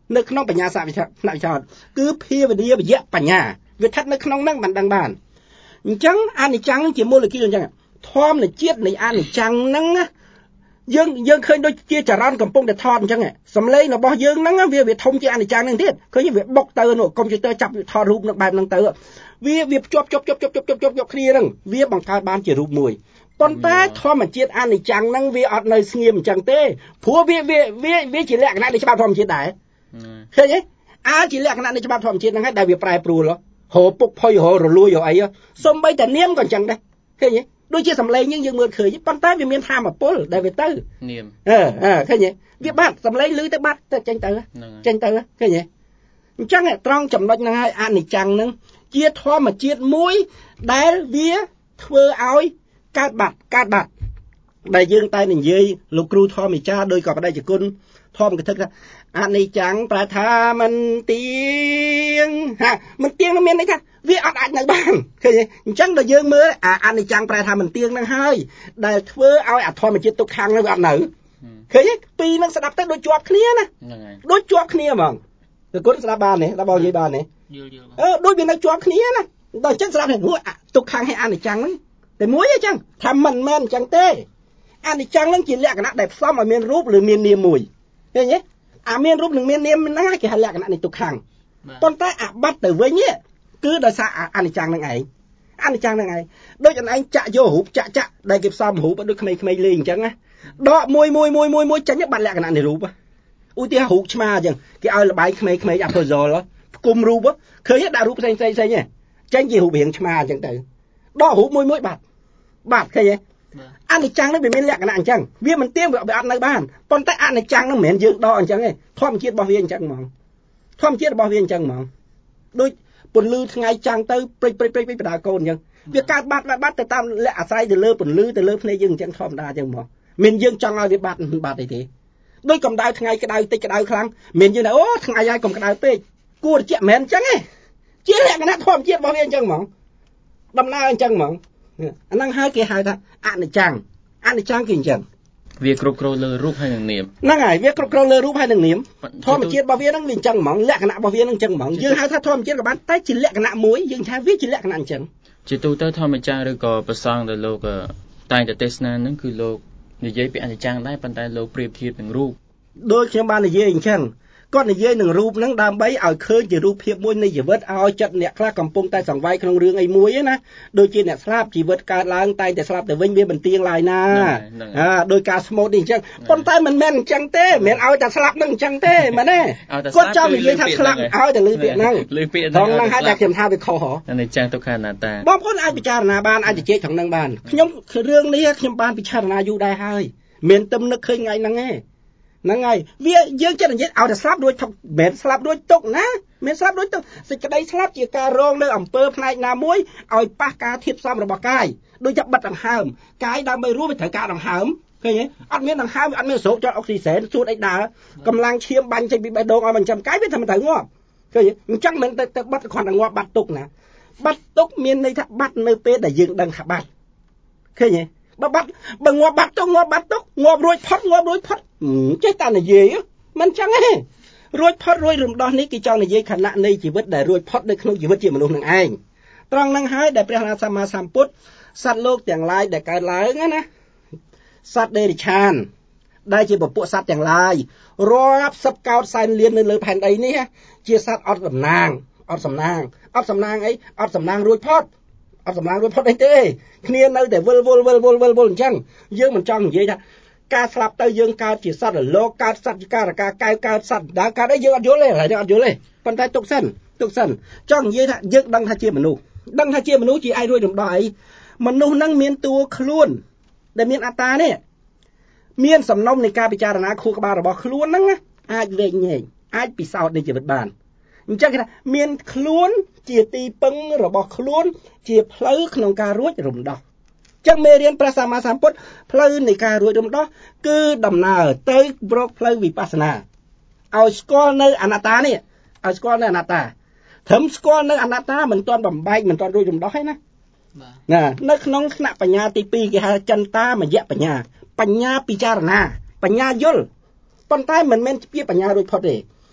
នៅក្នុងបញ្ញាសាវិថ្នាក់វិចោតគឺភាវនាវិយៈបញ្ញាវាស្ថិតនៅក្នុងហ្នឹងមិនដឹងបានអញ្ចឹងអនិច្ចំជាមូលគិលអញ្ចឹងធម្មជាតិនៃអនិច្ចំហ្នឹងយើងយើងឃើញដូចជាចរន្តកំពុងតែថតអញ្ចឹងសំឡេងរបស់យើងហ្នឹងវាវាធំជាអនិច្ចំហ្នឹងទៀតឃើញវាបុកទៅនោះកុំព្យូទ័រចាប់ថតរូបនៅបែបហ្នឹងទៅវាវាភ្ជាប់ជាប់ជាប់ជាប់ជាប់ជាប់ជាប់គ្នាហ្នឹងវាបង្កើតបានជារូបមួយប៉ុន្តែធម្មជាតិអនិច្ចំហ្នឹងវាអត់នៅស្ងៀមអញ្ចឹងទេព្រោះវាវាវាវាជាលក្ខណៈនៃច្បាប់ធម្មជាតិដែរឃើញទេអាចជាលក្ខណៈនៃច្បាប់ធម្មជាតិហ្នឹងហើយដែលវាប្រែប្រួលហៅពុកផុយហៅរលួយហៅអីសំបីតែនាមក៏អញ្ចឹងដែរឃើញទេដូចជាសម្លេងយើងយើងមើលឃើញប៉ុន្តែវាមានធម៌ពលដែលវាទៅនាមអឺអឺឃើញទេវាបាត់សម្លេងឮទៅបាត់ទៅចេញទៅចេញទៅឃើញទេអញ្ចឹងត្រង់ចំណុចហ្នឹងហើយអនិច្ចំហ្នឹងជាធម្មជាតិមួយដែលវាធ្វើឲ្យកើតបាត់កើតបាត់ដែលយើងតែនិយាយលោកគ្រូធម្មចារដោយក៏បដិជគុណធម្មកថាអនិច្ចំប្រថាមិនទៀងហាមិនទៀងមានន័យថាវាអត់អាចនៅបានឃើញទេអញ្ចឹងដល់យើងមើលអាអនិច្ចំប្រថាមិនទៀងហ្នឹងហើយដែលធ្វើឲ្យអធម្មជាតិទុក្ខំហ្នឹងវាអត់នៅឃើញទេពីរហ្នឹងស្ដាប់ទៅដូចជាប់គ្នាណាដូចជាប់គ្នាហ្មងតែគុណស្ដាប់បានទេដល់បងនិយាយបានទេយល់យល់អឺដូចវានៅជាប់គ្នាណាដល់អញ្ចឹងស្ដាប់ហ្នឹងទុក្ខំហើយអនិច្ចំហ្នឹងតែមួយអញ្ចឹងថាមិនមែនអញ្ចឹងទេអនិច្ចំហ្នឹងជាលក្ខណៈដែលផ្សំឲ្យមានរូបឬមាននាមមួយឃើញទេអាមានរូបនិងមាននាមហ្នឹងគេហៅលក្ខណៈនៃទុក្ខំប៉ុន្តែអាបាត់ទៅវិញគឺដោយសារអនិច្ចំហ្នឹងឯងអនិច្ចំហ្នឹងឯងដូចអនឯងចាក់យករូបចាក់ចាក់ដែលគេផ្សំរូបដូចក្មេងៗលេងអញ្ចឹងណាដកមួយមួយមួយមួយមួយចេញបាត់លក្ខណៈនៃរូបឧទាហរណ៍រូបឆ្មាអញ្ចឹងគេឲ្យលបាយក្មេងៗអា puzzle ផ្គុំរូបឃើញដាក់រូបផ្សេងផ្សេងផ្សេងចេញជារូបរាងឆ្មាអញ្ចឹងទៅដករូបមួយមួយបាត់បាត់ឃើញទេអនិច្ចំហ្នឹងវាមានលក្ខណៈអញ្ចឹងវាមិនទៀងវាអត់នៅបានប៉ុន្តែអនិច្ចំហ្នឹងមិនមែនយើងដកអញ្ចឹងទេធម្មជាតិរបស់វាអញ្ចឹងហ្មងធម្មជាតិរបស់វាអញ្ចឹងហ្មងដូចពន្លឺថ្ងៃចាំងទៅព្រិចព្រិចព្រិចបដាកូនអញ្ចឹងវាកើតបាត់បាត់ទៅតាមលក្ខអាស្រ័យទៅលើពន្លឺទៅលើភ្នែកយើងអញ្ចឹងធម្មតាអញ្ចឹងហ្មងមានយើងចង់ឲ្យវាបាត់បាត់អីទេដូចកម្ដៅថ្ងៃក្ដៅតិចក្ដៅខ្លាំងមានយើងថាអូថ្ងៃហើយកុំក្ដៅពេកគួរត្រជាក់មិនមែនអញ្ចឹងទេជាលក្ខណៈធម្មជាតិរបស់វាអញ្ចឹងហ្មងដំណើរអញ្ចឹងហ្មងអាហ្នឹងហើយគេហៅថាអនិច្ចំអនិច្ចំគឺអញ្ចឹងវាគ្រប់គ្រងលើរូបហើយនឹងនាមហ្នឹងហើយវាគ្រប់គ្រងលើរូបហើយនឹងនាមធម្មជាតិរបស់វាហ្នឹងវាអញ្ចឹងហ្មងលក្ខណៈរបស់វាហ្នឹងអញ្ចឹងហ្មងយើងហៅថាធម្មជាតិក៏បានតែជាលក្ខណៈមួយយើងថាវាជាលក្ខណៈអញ្ចឹងជាទូទៅធម្មចារឬក៏ប្រសងដែលលោកតែងតែទេសនាហ្នឹងគឺលោកនិយាយពីអនិច្ចំដែរប៉ុន្តែលោកប្រៀបធៀបនឹងរូបដូចខ្ញុំបាននិយាយអញ្ចឹងគាត់និយាយនឹងរូបហ្នឹងដើម្បីឲ្យឃើញជារូបភាពមួយនៃជីវិតឲ្យចិត្តអ្នកខ្លះកំពុងតែសង្វ័យក្នុងរឿងអីមួយណាដូចជាអ្នកស្លាប់ជីវិតកើតឡើងតែតែស្លាប់ទៅវិញវាមិនទៀងឡើយណាអាដោយការស្មូតនេះអញ្ចឹងប៉ុន្តែមិនមែនអញ្ចឹងទេមិនឲ្យតែស្លាប់នឹងអញ្ចឹងទេមែនទេគាត់ចង់និយាយថាស្លាប់ឲ្យតែលើពាក្យហ្នឹងលើពាក្យហ្នឹងហ្នឹងហើយតែខ្ញុំថាវាខុសហ៎អនិច្ចំទុក្ខអនត្តាបងប្អូនអាចពិចារណាបានអាចជជែកខាងហ្នឹងបានខ្ញុំរឿងនេះខ្ញុំបានពិចារណាយូរដែរហើយមានទំនឹកឃើញថ្ងៃហ្នឹងឯងហ្នឹងហើយវាយើងចិត្តនិយាយឲ្យតែស្លាប់រួចទុកមិនស្លាប់រួចទុកណាមិនស្លាប់រួចទុកសេចក្តីស្លាប់ជាការរងនៅអំពើផ្នែកណាមួយឲ្យប៉ះការធាតុផ្សំរបស់កាយដូចជាបិទដង្ហើមកាយដើម្បីរស់វាត្រូវការដង្ហើមឃើញទេអត់មានដង្ហើមអត់មានស្រូបចុះអុកស៊ីសែនសួតអីដើរកម្លាំងឈាមបាញ់ចេញពីបេះដូងឲ្យបញ្ចាំកាយវាថាមិនត្រូវងាប់ឃើញទេអញ្ចឹងមិនទៅទៅបាត់គ្រាន់តែងាប់បាត់ទុកណាបាត់ទុកមានន័យថាបាត់នៅពេលដែលយើងដឹងថាបាត់ឃើញទេបើបាត់បើងាប់បាត់ទុកងាប់បាត់ទុកងាប់រួចផុតងាប់រួចផុតចេះតែនិយាយមិនចឹងទេរួចផុតរួចរំដោះនេះគេចង់និយាយខណៈនៃជីវិតដែលរួចផុតនៅក្នុងជីវិតជាមនុស្សនឹងឯងត្រង់នឹងហើយដែលព្រះសម្មាសម្ពុទ្ធសត្វលោកទាំងឡាយដែលកើតឡើងណាសត្វដេរិឆានដែលជាពពួកសត្វទាំងឡាយរាប់សិបកោដសែនលាននៅលើផែនដីនេះជាសត្វអត់តំណាងអត់សំណាងអត់សំណាងអីអត់សំណាងរួចផុតអត់សំណាងរួចផុតអីទេគ្នានៅតែវិលវល់វិលវល់វិលវល់អញ្ចឹងយើងមិនចង់និយាយថាការស្លាប់ទៅយើងកើតជាសត្វរលោកកើតសត្វជាការការកែវកើតសត្វដើរកើតអីយើងអត់យល់ទេឡើយយើងអត់យល់ទេប៉ុន្តែទុកសិនទុកសិនចង់និយាយថាយើងដឹងថាជាមនុស្សដឹងថាជាមនុស្សជាឯងរួចរំដោះអីមនុស្សហ្នឹងមានតួខ្លួនដែលមានអត្តានេះមានសំណុំនៃការពិចារណាខួរក្បាលរបស់ខ្លួនហ្នឹងអាចវែងញែកអាចពិសោធន៍នៃជីវិតបានអញ្ចឹងគេថាមានខ្លួនជាទីពឹងរបស់ខ្លួនជាផ្លូវក្នុងការរួចរំដោះចឹងមេរៀនព្រះសម្មាសម្ពុទ្ធផ្លូវនៃការរួចរំដោះគឺដំណើរទៅរកផ្លូវវិបស្សនាឲ្យស្គាល់នៅអនត្តានេះឲ្យស្គាល់នៅអនត្តាត្រឹមស្គាល់នៅអនត្តាមិនទាន់បំបែកមិនទាន់រួចរំដោះទេណាណានៅក្នុងថ្នាក់បញ្ញាទីពីរគេហៅចន្តាមយៈបញ្ញាបញ្ញាពិចារណាបញ្ញាយល់ប៉ុន្តែមិនមែនជាបញ្ញារួចផុតទេ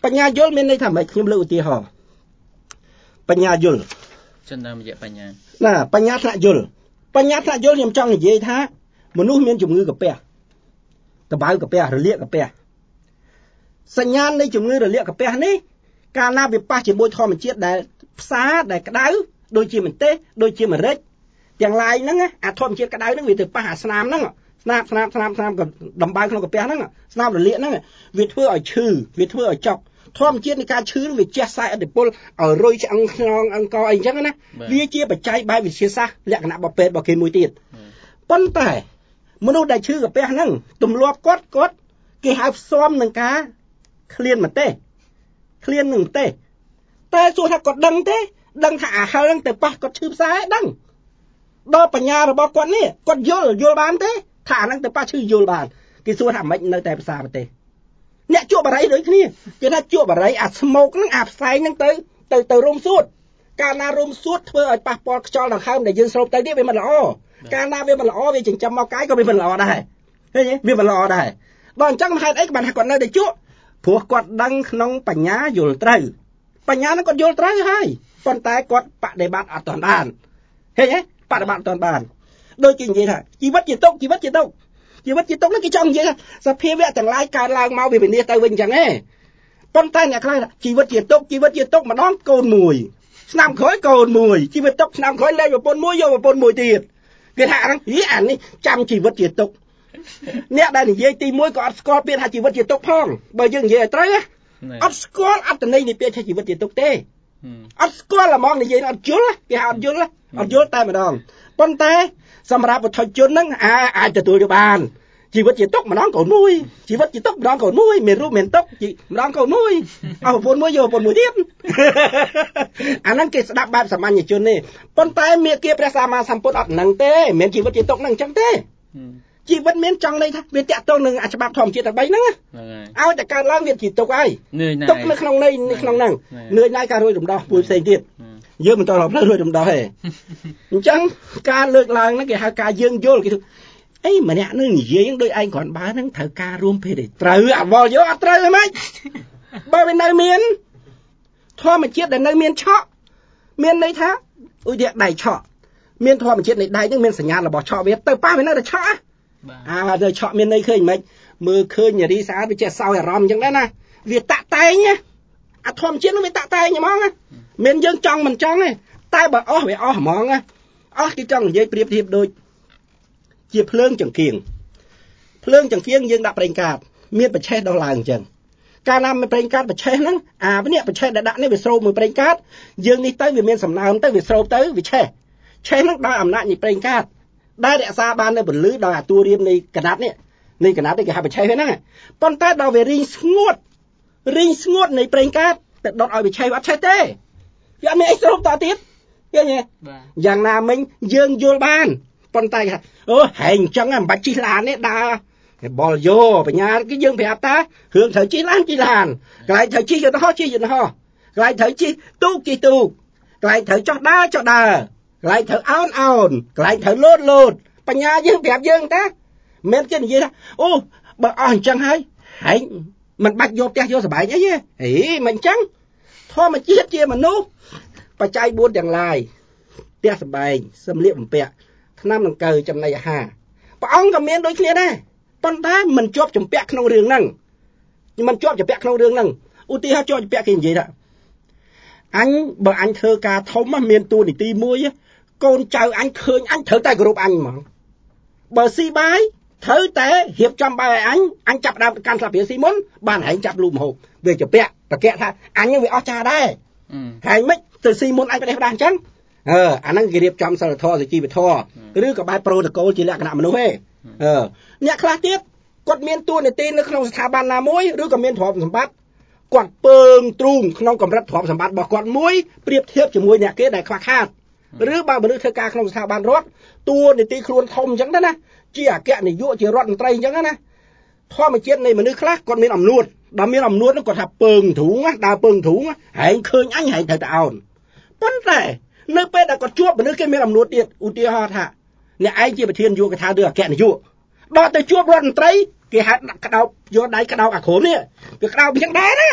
បញ្ញាយល់មានន័យថាម៉េចខ្ញុំលើកឧទាហរណ៍បញ្ញាយល់ចិនតាមរយៈបញ្ញាណាបញ្ញាថ្នាក់យល់បញ្ញាថ្នាក់យល់ខ្ញុំចង់និយាយថាមនុស្សមានជំងឺកាពះក្បៅកាពះរលាកកាពះសញ្ញាណនៃជំងឺរលាកកាពះនេះកាលណាវាប៉ះជាមួយធម្មជាតិដែលផ្សាដែលក្តៅដូចជាម្ទេសដូចជាម្រេចទាំងឡាយហ្នឹងអាធម្មជាតិក្តៅហ្នឹងវាទៅប៉ះអាស្នាមហ្នឹងស្នាមស្នាមស្នាមស្នាមដំបៅក្នុងកាពះហ្នឹងស្នាមរលាកហ្នឹងវាធ្វើឲ្យឈឺវាធ្វើឲ្យចុកធម្មជាតិនៃការឈឺនឹងវាជះខ្សែឥទ្ធិពលឲ្យរុយឆ្អឹងខ្នងអង្គអីអញ្ចឹងណាវាជាបច្ច័យបែបវិទ្យាសាស្ត្រលក្ខណៈបពេទ្យរបស់គេមួយទៀតប៉ុន្តែមនុស្សដែលឈឺកាពះហ្នឹងទម្លាប់គាត់គាត់គេហៅផ្សំនឹងការឃ្លានម្ទេសឃ្លាននឹងម្ទេសតែសួរថាគាត់ដឹងទេដឹងថាអាហិលហ្នឹងទៅប៉ះគាត់ឈឺផ្សែដឹងដល់បញ្ញារបស់គាត់នេះគាត់យល់យល់បានទេថាអាហ្នឹងទៅប៉ះឈឺយល់បានគេសួរថាមិននៅតែភាសាប្រទេសអ្នកជក់បារីដូចគ្នាគេថាជក់បារីអាស្មោកហ្នឹងអាផ្សែងហ្នឹងទៅទៅទៅរុំសួតកាលណារុំសួតធ្វើឲ្យប៉ះពាល់ខ្យល់ដង្ហើមដែលយើងស្រូបទៅនេះវាមិនល្អកាលណាវាមិនល្អវាចិញ្ចឹមមកកាយក៏វាមិនល្អដែរឃើញទេវាមិនល្អដែរដល់អញ្ចឹងហេតុអីក៏បានថាគាត់នៅតែជក់ព្រោះគាត់ដឹងក្នុងបញ្ញាយល់ត្រូវបញ្ញាហ្នឹងគាត់យល់ត្រូវហើយប៉ុន្តែគាត់បដិបត្តិអត់ទាន់បានឃើញទេបដិបត្តិអត់ទាន់បានដូចជានិយាយថាជីវិតជាទុកជីវិតជាទុកជីវិតជាទុកនេះគេចង់និយាយថាសភាវៈទាំងឡាយកើតឡើងមកវាវិនិច្ឆ័យទៅវិញអញ្ចឹងឯងប៉ុន្តែអ្នកខ្លះជីវិតជាទុកជីវិតជាទុកម្ដងកូនមួយឆ្នាំក្រោយកូនមួយជីវិតទុកឆ្នាំក្រោយលែងប្រពន្ធមួយយកប្រពន្ធមួយទៀតគេថាហ្នឹងហីអានេះចាំជីវិតជាទុកអ្នកដែលនិយាយទីមួយក៏អត់ស្គាល់ពាក្យថាជីវិតជាទុកផងបើយើងនិយាយឲ្យត្រូវអត់ស្គាល់អត្ថន័យនៃពាក្យថាជីវិតជាទុកទេអត់ស្គាល់ហ្មងនិយាយអត់យល់គេហៅអត់យល់អត់យល់តែម្ដងប៉ុន្តែសម្រាប់បុថុជនហ្នឹងអាអាចទទួលយកបានជីវិតជាទុកម្ដងកូនមួយជីវិតជាទុកម្ដងកូនមួយមានរូបមានទុកម្ដងកូនមួយអស់ប្រពន្ធមួយយកប្រពន្ធមួយទៀតអាហ្នឹងគេស្ដាប់បែបសាមញ្ញជនទេប៉ុន្តែមេគាព្រះសម្មាសម្ពុទ្ធអត់ហ្នឹងទេមិនមែនជីវិតជាទុកហ្នឹងអញ្ចឹងទេជីវិតមានចង់ន័យថាវាតាក់ទងនឹងអាច្បាប់ធម្មជាតិតែបីហ្នឹងឲ្យតែកើតឡើងវាជាទុកហើយទុកនៅក្នុងន័យក្នុងហ្នឹងនឿយណាយការរួយរំដោះមួយផ្សេងទៀតយើងមិនតរផ្លូវរួយរំដោះទេអញ្ចឹងការលើកឡើងហ្នឹងគេហៅការយើងយល់គេអីម្នាក់នឹងនិយាយហ្នឹងដូចឯងគ្រាន់បើហ្នឹងត្រូវការរួមភេទឯត្រូវអវល់យកអត់ត្រូវហ្មងបើវានៅមានធម្មជាតិដែលនៅមានឆក់មានន័យថាឧទាហរណ៍ដៃឆក់មានធម្មជាតិនៃដៃហ្នឹងមានសញ្ញារបស់ឆក់វាទៅប៉ះវានៅតែឆក់អាទៅឆក់មានន័យឃើញមិនមើលឃើញនារីស្អាតវាចេះសោយអារម្មណ៍អញ្ចឹងដែរណាវាតាក់តែងអាធម្មជាតិនោះវាតាក់តែងហ្មងមិនយើងចង់មិនចង់ទេតែបើអស់វាអស់ហ្មងអស់គេចង់និយាយប្រៀបធៀបដូចជាភ្លើងចង្កៀងភ្លើងចង្កៀងយើងដាក់ប្រេងកាតមានប្រឆេះដល់ឡើងអញ្ចឹងកាលណាមានប្រេងកាតប្រឆេះហ្នឹងអានេះប្រឆេះដែលដាក់នេះវាស្រូបមួយប្រេងកាតយើងនេះទៅវាមានសំណើមទៅវាស្រូបទៅវាឆេះឆេះហ្នឹងដោយអំណាចនៃប្រេងកាតដែលរក្សាបាននៅពន្លឺដោយអាតួរៀមនៃកណាត់នេះនៃកណាត់នេះគេហៅប្រឆេះហ្នឹងប៉ុន្តែដល់វារីងស្ងួតរីងស្ងួតនៃប្រេងកាតទៅដុតឲ្យវាឆេះអត់ឆេះទេវាអត់មានអីស្រូបតទៀតឃើញទេយ៉ាងណាមិញយើងយល់បានប៉ុន្តែអូហែងអញ្ចឹងមិនបាច់ជិះឡានទេដើរបលយោបញ្ញាគឺយើងប្រាប់តារឿងត្រូវជិះឡានជិះឡានកន្លែងត្រូវជិះយន្តហោះជិះយន្តហោះកន្លែងត្រូវជិះទូកជិះទូកកន្លែងត្រូវចោះដើរចោះដើរកន្លែងត្រូវអោនអោនកន្លែងត្រូវលោតលោតបញ្ញាយើងប្រាប់យើងតាមិនគេនិយាយថាអូបើអស់អញ្ចឹងហើយហែងមិនបាច់យកផ្ទះយកសបែងអីទេហេមិនអញ្ចឹងធម្មជាតិជាមនុស្សបច្ច័យបួនទាំងឡាយផ្ទះសបែងសម្លៀកបំពាក់ថ្នាំដង្កូវចំណីអាហារព្រះអង្គក៏មានដូចគ្នាដែរប៉ុន្តែមិនជាប់ចម្ពាក់ក្នុងរឿងហ្នឹងមិនជាប់ចម្ពាក់ក្នុងរឿងហ្នឹងឧទាហរណ៍ជាប់ចម្ពាក់គេនិយាយថាអញបើអញធ្វើការធំមានតួនាទីមួយកូនចៅអញឃើញអញត្រូវតែគោរពអញហ្មងបើស៊ីបាយត្រូវតែរៀបចំបាយឲ្យអញអញចាប់ដើមកាន់ស្លាបព្រាស៊ីមុនបានហែងចាប់លូបមហូបវាចម្ពាក់ប្រកែកថាអញវាអស់ចាដែរហែងមិនទៅស៊ីមុនអញប្រទេសផ្ដាស់អញ្ចឹងអឺអាហ្នឹងគេរៀបចំសិលធម៌សុជីវធម៌ឬក៏បែបប្រូតូកូលជាលក្ខណៈមនុស្សទេអឺអ្នកខ្លះទៀតគាត់មានតួនាទីនៅក្នុងស្ថាប័នណាមួយឬក៏មានទ្រព្យសម្បត្តិគាត់ពើងទ្រូងក្នុងកម្រិតទ្រព្យសម្បត្តិរបស់គាត់មួយប្រៀបធៀបជាមួយអ្នកគេដែលខ្វះខាតឬបើមនុស្សធ្វើការក្នុងស្ថាប័នរដ្ឋតួនាទីខ្លួនធំអញ្ចឹងដែរណាជាអគ្គនាយកជារដ្ឋមន្ត្រីអញ្ចឹងណាធម្មជាតិនៃមនុស្សខ្លះគាត់មានអំនួតដល់មានអំនួតនោះគាត់ថាពើងទ្រូងដើរពើងទ្រូងហែងឃើញអញហែងត្រូវតែអោនប៉ុន្តែនៅពេលដែលគាត់ជួបមនុស្សគេមានអំនួតទៀតឧទាហរណ៍ថាអ្នកឯងជាប្រធានយុវកថាឬអគ្គនាយកដល់ទៅជួបរដ្ឋមន្ត្រីគេហៅក្តោបយកដៃក្តោបអាក្រមនេះវាក្តោបអញ្ចឹងដែរណា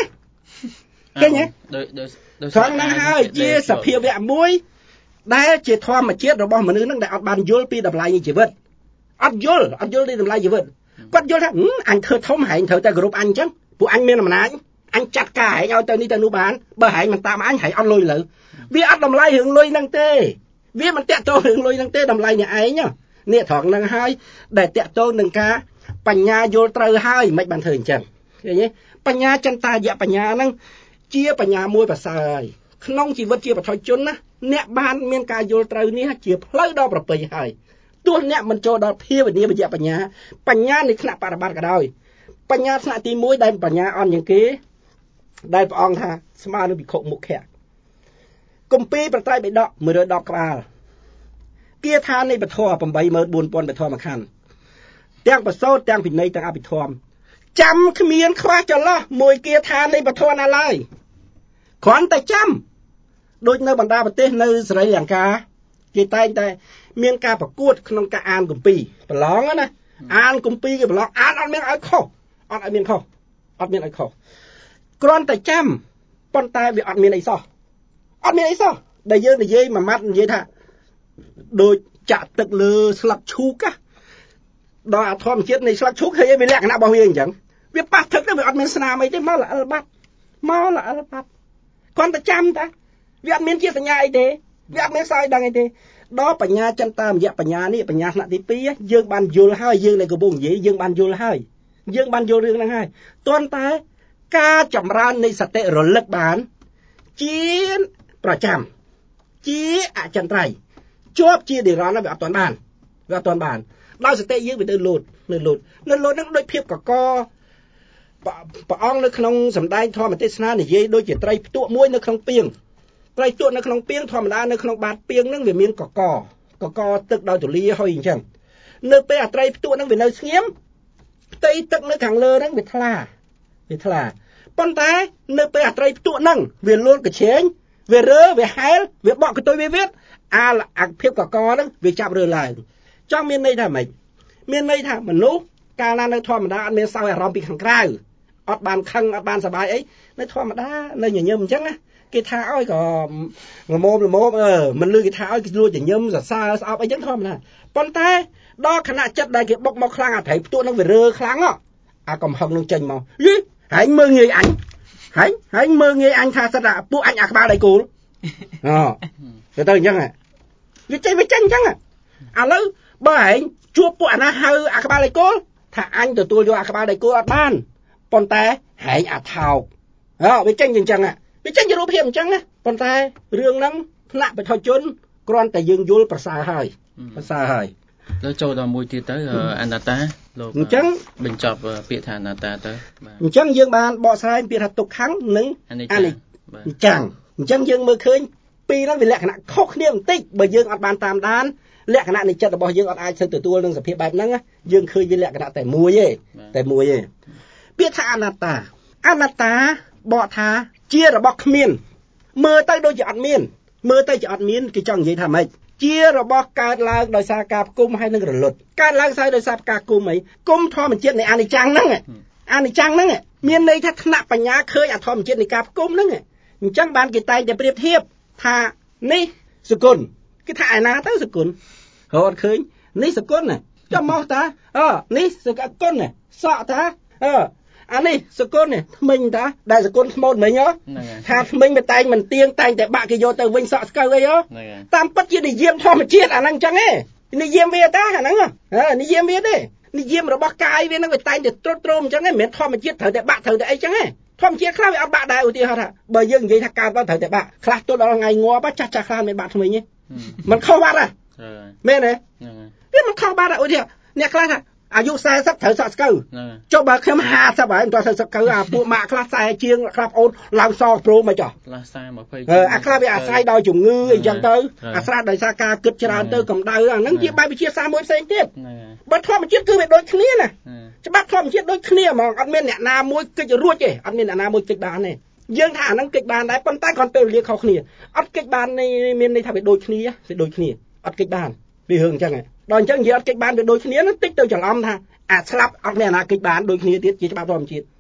ឃើញទេត្រង់ហ្នឹងហើយជាសភាវៈមួយដែលជាធម្មជាតិរបស់មនុស្សហ្នឹងដែលអត់បានយល់ពីតម្លៃនៃជីវិតអត់យល់អត់យល់ពីតម្លៃជីវិតគាត់យល់ថាអញធ្វើធំហែងត្រូវតែគោរពអញអញ្ចឹងពួកអញមានអំណាចអញចាត់ការហែងឲ្យទៅនេះទៅនោះបានបើហែងមិនតាមអញហែងអត់លុយលើវាអត់តម្លៃរឿងលុយហ្នឹងទេវាមិនតាក់ទងរឿងលុយហ្នឹងទេតម្លៃអ្នកឯងនេះត្រង់ហ្នឹងហើយដែលតាក់ទងនឹងការបញ្ញាយល់ត្រូវហើយមិនបានធ្វើអញ្ចឹងឃើញទេបញ្ញាចន្តាយៈបញ្ញាហ្នឹងជាបញ្ញាមួយប្រសើរហើយក្នុងជីវិតជាបុថុជនណាអ្នកបានមានការយល់ត្រូវនេះជាផ្លូវដល់ប្រពៃហើយទោះអ្នកមិនចូលដល់ភាវនាមយៈបញ្ញាបញ្ញានៃថ្នាក់បរិបត្តិក៏ដោយបញ្ញាថ្នាក់ទីមួយដែលបញ្ញាអន់ជាងគេដែលព្រះអង្គថាស្មើនឹងភិក្ខុមុខៈគម្ពីរប្រត្រៃបិដកមួយរយដប់ក្បាលគាថានៃពធeight thousand four hundredពធមួយខណ្ឌទាំងប្រសូតទាំងពិន័យទាំងអភិធម្មចាំគ្មានខ្វះចន្លោះមួយគាថានៃពធណាឡើយគ្រាន់តែចាំដូចនៅបណ្ដាប្រទេសនៅស្រីលង្កាគេតែងតែមានការប្រកួតក្នុងការអានគម្ពីរប្រឡងណាអានគម្ពីរគេប្រឡងអានអត់មានឲ្យខុសអត់ឲ្យមានខុសអត់មានឲ្យខុសគ្រាន់តែចាំប៉ុន្តែវាអត់មានអីសោះអត់មានអីសោះដែលយើងនិយាយមួយម៉ាត់និយាយថាដូចចាក់ទឹកលើស្លឹកឈូកដល់អាធម្មជាតិនៃស្លឹកឈូកឃើញវាលក្ខណៈរបស់វាអញ្ចឹងវាប៉ះទឹកទៅវាអត់មានស្នាមអីទេមកល្អិលបាត់មកល្អិលបាត់គ្រាន់តែចាំតាវាអត់មានជាសញ្ញាអីទេវាអត់មានសោយដឹងអីទេដល់បញ្ញាចន្តាមយៈបញ្ញានេះបញ្ញាថ្នាក់ទីពីរយើងបានយល់ហើយយើងនៅកំពុងនិយាយយើងបានយល់ហើយយើងបានយល់រឿងហ្នឹងហើយទាន់តែការចម្រើននៃសតិរលឹកបានជាប្រចាំជាអចិន្ត្រៃយ៍ជាប់ជានិរន្តរ៍វាអត់ទាន់បានវាអត់ទាន់បានដោយសតិយើងវានៅលោតនៅលោតនៅលោតហ្នឹងដូចភាពកកព្រះអង្គនៅក្នុងសម្ដែងធម៌ទេសនានិយាយដូចជាត្រីផ្ទក់មួយនៅក្នុងពាងត្រីផ្ទក់នៅក្នុងពាងធម្មតានៅក្នុងបាតពាងហ្នឹងវាមានកកកកទឹកដោយទូលាយហើយអញ្ចឹងនៅពេលអាត្រីផ្ទក់ហ្នឹងវានៅស្ងៀមផ្ទៃទឹកនៅខាងលើហ្នឹងវាថ្លាវាថ្លាប៉ុន្តែនៅពេលអាត្រីផ្ទក់ហ្នឹងវាលូនកញ្ឆេងវារើវាហែលវាបក់កតុយវាវាអាអាភាពកកហ្នឹងវាចាប់រើឡើងចង់មានន័យថាម៉េចមានន័យថាមនុស្សកាលណានៅធម្មតាអត់មានសោយអារម្មណ៍ពីខាងក្រៅអត់បានខឹងអត់បានសប្បាយអីនៅធម្មតានៅញញឹមអញ្ចឹងណាគេថាអើយក៏ល្មមល្មមអឺមិនលឺគេថាអើយគេលួចញញឹមសរសើរស្អប់អីចឹងធម្មតាប៉ុន្តែដល់ខណៈចិត្តដែលគេបុកមកខ្លាំងអាត្រីផ្ទក់នឹងវារើខ្លាំងអាកំហឹងនឹងចេញមកយីហែងមើងងាយអញហែងហែងមើងងាយអញថាសិតថាពួកអញអាក្បាលដៃគូលអូទៅទៅអញ្ចឹងវាចេញវាចេញអញ្ចឹងឥឡូវបើហែងជួបពួកអាណាហៅអាក្បាលដៃគូលថាអញទទួលយកអាក្បាលដៃគូលអត់បានប៉ុន្តែហែងអាថោកអូវាចេញអញ្ចឹងវាចេញជារូបភាពអញ្ចឹងណាប៉ុន្តែរឿងហ្នឹងថ្នាក់បឋមជនគ្រាន់តែយើងយល់ប្រសើរហើយប្រសើរហើយแล้วចូលដល់មួយទៀតទៅអនត្តាលោកអញ្ចឹងបញ្ចប់ពាក្យថាអនត្តាទៅបាទអញ្ចឹងយើងបានបកស្រាយពាក្យថាទុក្ខំនិងអនិច្ចំអញ្ចឹងយើងមើលឃើញពីរហ្នឹងវាលក្ខណៈខុសគ្នាបន្តិចបើយើងអត់បានតាមដានលក្ខណៈនៃចិត្តរបស់យើងអត់អាចទៅទទួលនឹងសភាពបែបហ្នឹងយើងឃើញវាលក្ខណៈតែមួយទេតែមួយទេពាក្យថាអនត្តាអនត្តាបកថាជារបស់គ្មានមើលទៅដូចជាអត់មានមើលទៅជាអត់មានគេចង់និយាយថាម៉េចជារបស់កើតឡើងដោយសារការគុំហើយនឹងរលត់កើតឡើងស្អីដោយសារការគុំអីគុំធម្មជាតិនៃអនិច្ចំហ្នឹងអនិច្ចំហ្នឹងមានន័យថាថ្នាក់បញ្ញាឃើញអធម្មជាតិនៃការគុំហ្នឹងអញ្ចឹងបានគេតែងតែប្រៀបធៀបថានេះសគុណគេថាឯណាទៅសគុណរត់ឃើញនេះសគុណចាំមកតាអនេះសគុណសក់តាអអានេះសគុណនេះថ្មិញតាដែលសគុណស្មូតមិញហ៎ថាថ្មិញវាតែងមិនទៀងតែងតែបាក់គេយកទៅវិញសក់ស្កៅអីហ៎តាមពិតជានិយមធម្មជាតិអាហ្នឹងអញ្ចឹងឯងនិយមវាតាអាហ្នឹងហ៎និយមវាទេនិយមរបស់កាយវាហ្នឹងវាតែងតែត្រុតត្រោមអញ្ចឹងឯងមិនមែនធម្មជាតិត្រូវតែបាក់ត្រូវតែអីអញ្ចឹងឯងធម្មជាតិខ្លះវាអត់បាក់ដែរឧទាហរណ៍ថាបើយើងនិយាយថាកើតទៅត្រូវតែបាក់ខ្លះទល់ដល់ថ្ងៃងាប់ចាស់ចាស់ខ្លះមិនបាក់ថ្មិញទេมันខុសបាត់ហ៎មែនទេវាមិនខុសបាត់ឧទាហរណ៍អ្នកខ្លះថាអាយុสี่สิบត្រូវសក់ស្កៅចុះបើខ្ញុំห้าสิบហើយមិនទាន់ត្រូវសក់ស្កៅអាពួកម៉ាក់ខ្លះខ្សែជាងខ្លះប្អូនឡើងសប្រូមកចុះខ្លះខ្សែยี่สิบអឺអាខ្លះវាអាស្រ័យដោយជំងឺអីចឹងទៅអាស្រ័យដោយសារការគិតច្រើនទៅកម្ដៅអាហ្នឹងជាបែបវិទ្យាសាស្ត្រមួយផ្សេងទៀតបើធម្មជាតិគឺវាដូចគ្នាណាច្បាប់ធម្មជាតិដូចគ្នាហ្មងអត់មានអ្នកណាមួយគិតរួចទេអត់មានអ្នកណាមួយគិតបានទេយើងថាអាហ្នឹងគិតបានដែរប៉ុន្តែគ្រាន់ពេលវេលាខុសគ្នាអត់គិតបានមានន័យថាវាដូចគ្នាវាដូចគ្នាអត់គិតបានវារឿងអញ្ចឹងដល់អញ្ចឹងនិយាយអត់គិតបានវាដូចគ្នានឹងតិចទៅច្រឡំថាអាស្លាប់អត់មានអាណាគិតបានដូចគ្នាទៀតជាច្បាប់ធម្មជាតិ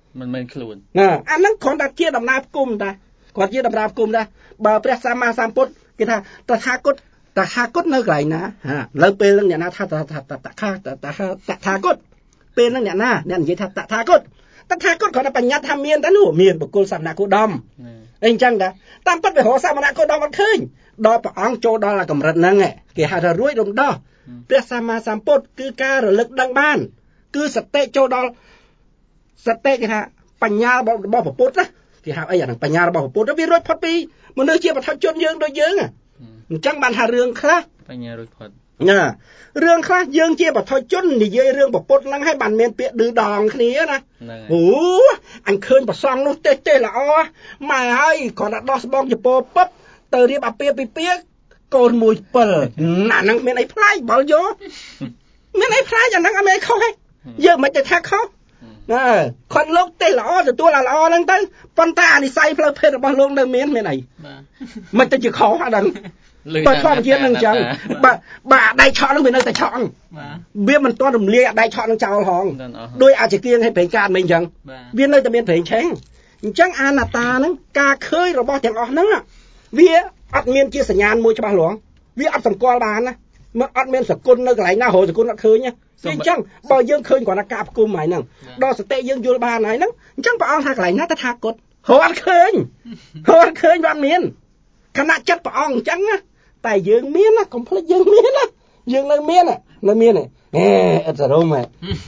មិនមែនខ្លួនណាអាហ្នឹងគ្រាន់តែជាដំណើរគុំតាគាត់ជាដំណើរគុំតាបើព្រះសម្មាសម្ពុទ្ធគេថាតថាគតតថាគតនៅកន្លែងណាហាឥឡូវពេលហ្នឹងអ្នកណាថាតថាតថាតថាគតពេលហ្នឹងអ្នកណាអ្នកនិយាយថាតថាគតតថាគតគាត់តែបញ្ញត្តិថាមានតែនោះមានបុគ្គលសមណគោតមអីអញ្ចឹងតាតាមពិតវារកសមណគោតមអត់ឃើញដល់ព្រះអង្គចូលដល់កម្រិតហ្នឹងគេហៅថារួចរំដោះព្រះសម្មាសម្ពុទ្ធគឺការរលឹកដឹងបានគឺសតិចូលដល់សតិគេថាបញ្ញារបស់ព្រះពុទ្ធណាគេហៅអីអាហ្នឹងបញ្ញារបស់ព្រះពុទ្ធវារួចផុតពីមនុស្សជាបឋមជនយើងដូចយើងអញ្ចឹងបានថារឿងខ្លះបញ្ញារួចផុតណារឿងខ្លះយើងជាបឋមជននិយាយរឿងព្រះពុទ្ធហ្នឹងឲ្យបានមានពាក្យឌឺដងគ្នាណាអូអញឃើញប្រសងនោះទេទេល្អម៉ែហើយគាត់តែដោះស្បង់ចពោពឹបទៅរៀបអាពាហ៍ពិពាហ៍កូនមួយពិលអាហ្នឹងមានអីផ្លាយបលយោមានអីផ្លាយអាហ្នឹងអត់មានអីខុសទេយើងមិនទៅថាខុសណាគាត់លោកទេល្អទទួលល្អហ្នឹងទៅប៉ុន្តែអានិស័យផ្លូវភេទរបស់លោកនៅមានមានអីមិនទៅជាខុសអាហ្នឹងបើធម្មជាតិហ្នឹងអញ្ចឹងបើបើអាដៃឆក់ហ្នឹងវានៅតែឆក់វាមិនទាន់រំលាយអាដៃឆក់ហ្នឹងចោលហងដោយអាចគៀងឲ្យប្រេងកាតមិនអញ្ចឹងវានៅតែមានប្រេងឆេងអញ្ចឹងអាណតាហ្នឹងការឃើញរបស់ទាំងអស់ហ្នឹងវាអត់មានជាសញ្ញាណមួយច្បាស់លាស់វាអត់សម្គាល់បានណាមិនអត់មានសគុណនៅកន្លែងណារហូតសគុណអត់ឃើញទេអញ្ចឹងបើយើងឃើញគ្រាន់តែការផ្គុំហើយហ្នឹងដល់សតិយើងយល់បានហើយហ្នឹងអញ្ចឹងព្រះអង្គថាកន្លែងណាតថាគតហៅអត់ឃើញហៅអត់ឃើញវាអត់មានគណៈចិត្តព្រះអង្គអញ្ចឹងណាតែយើងមានណាកុំភ្លេចយើងមានណាយើងនៅមាននៅមានហេអត់សរមហេ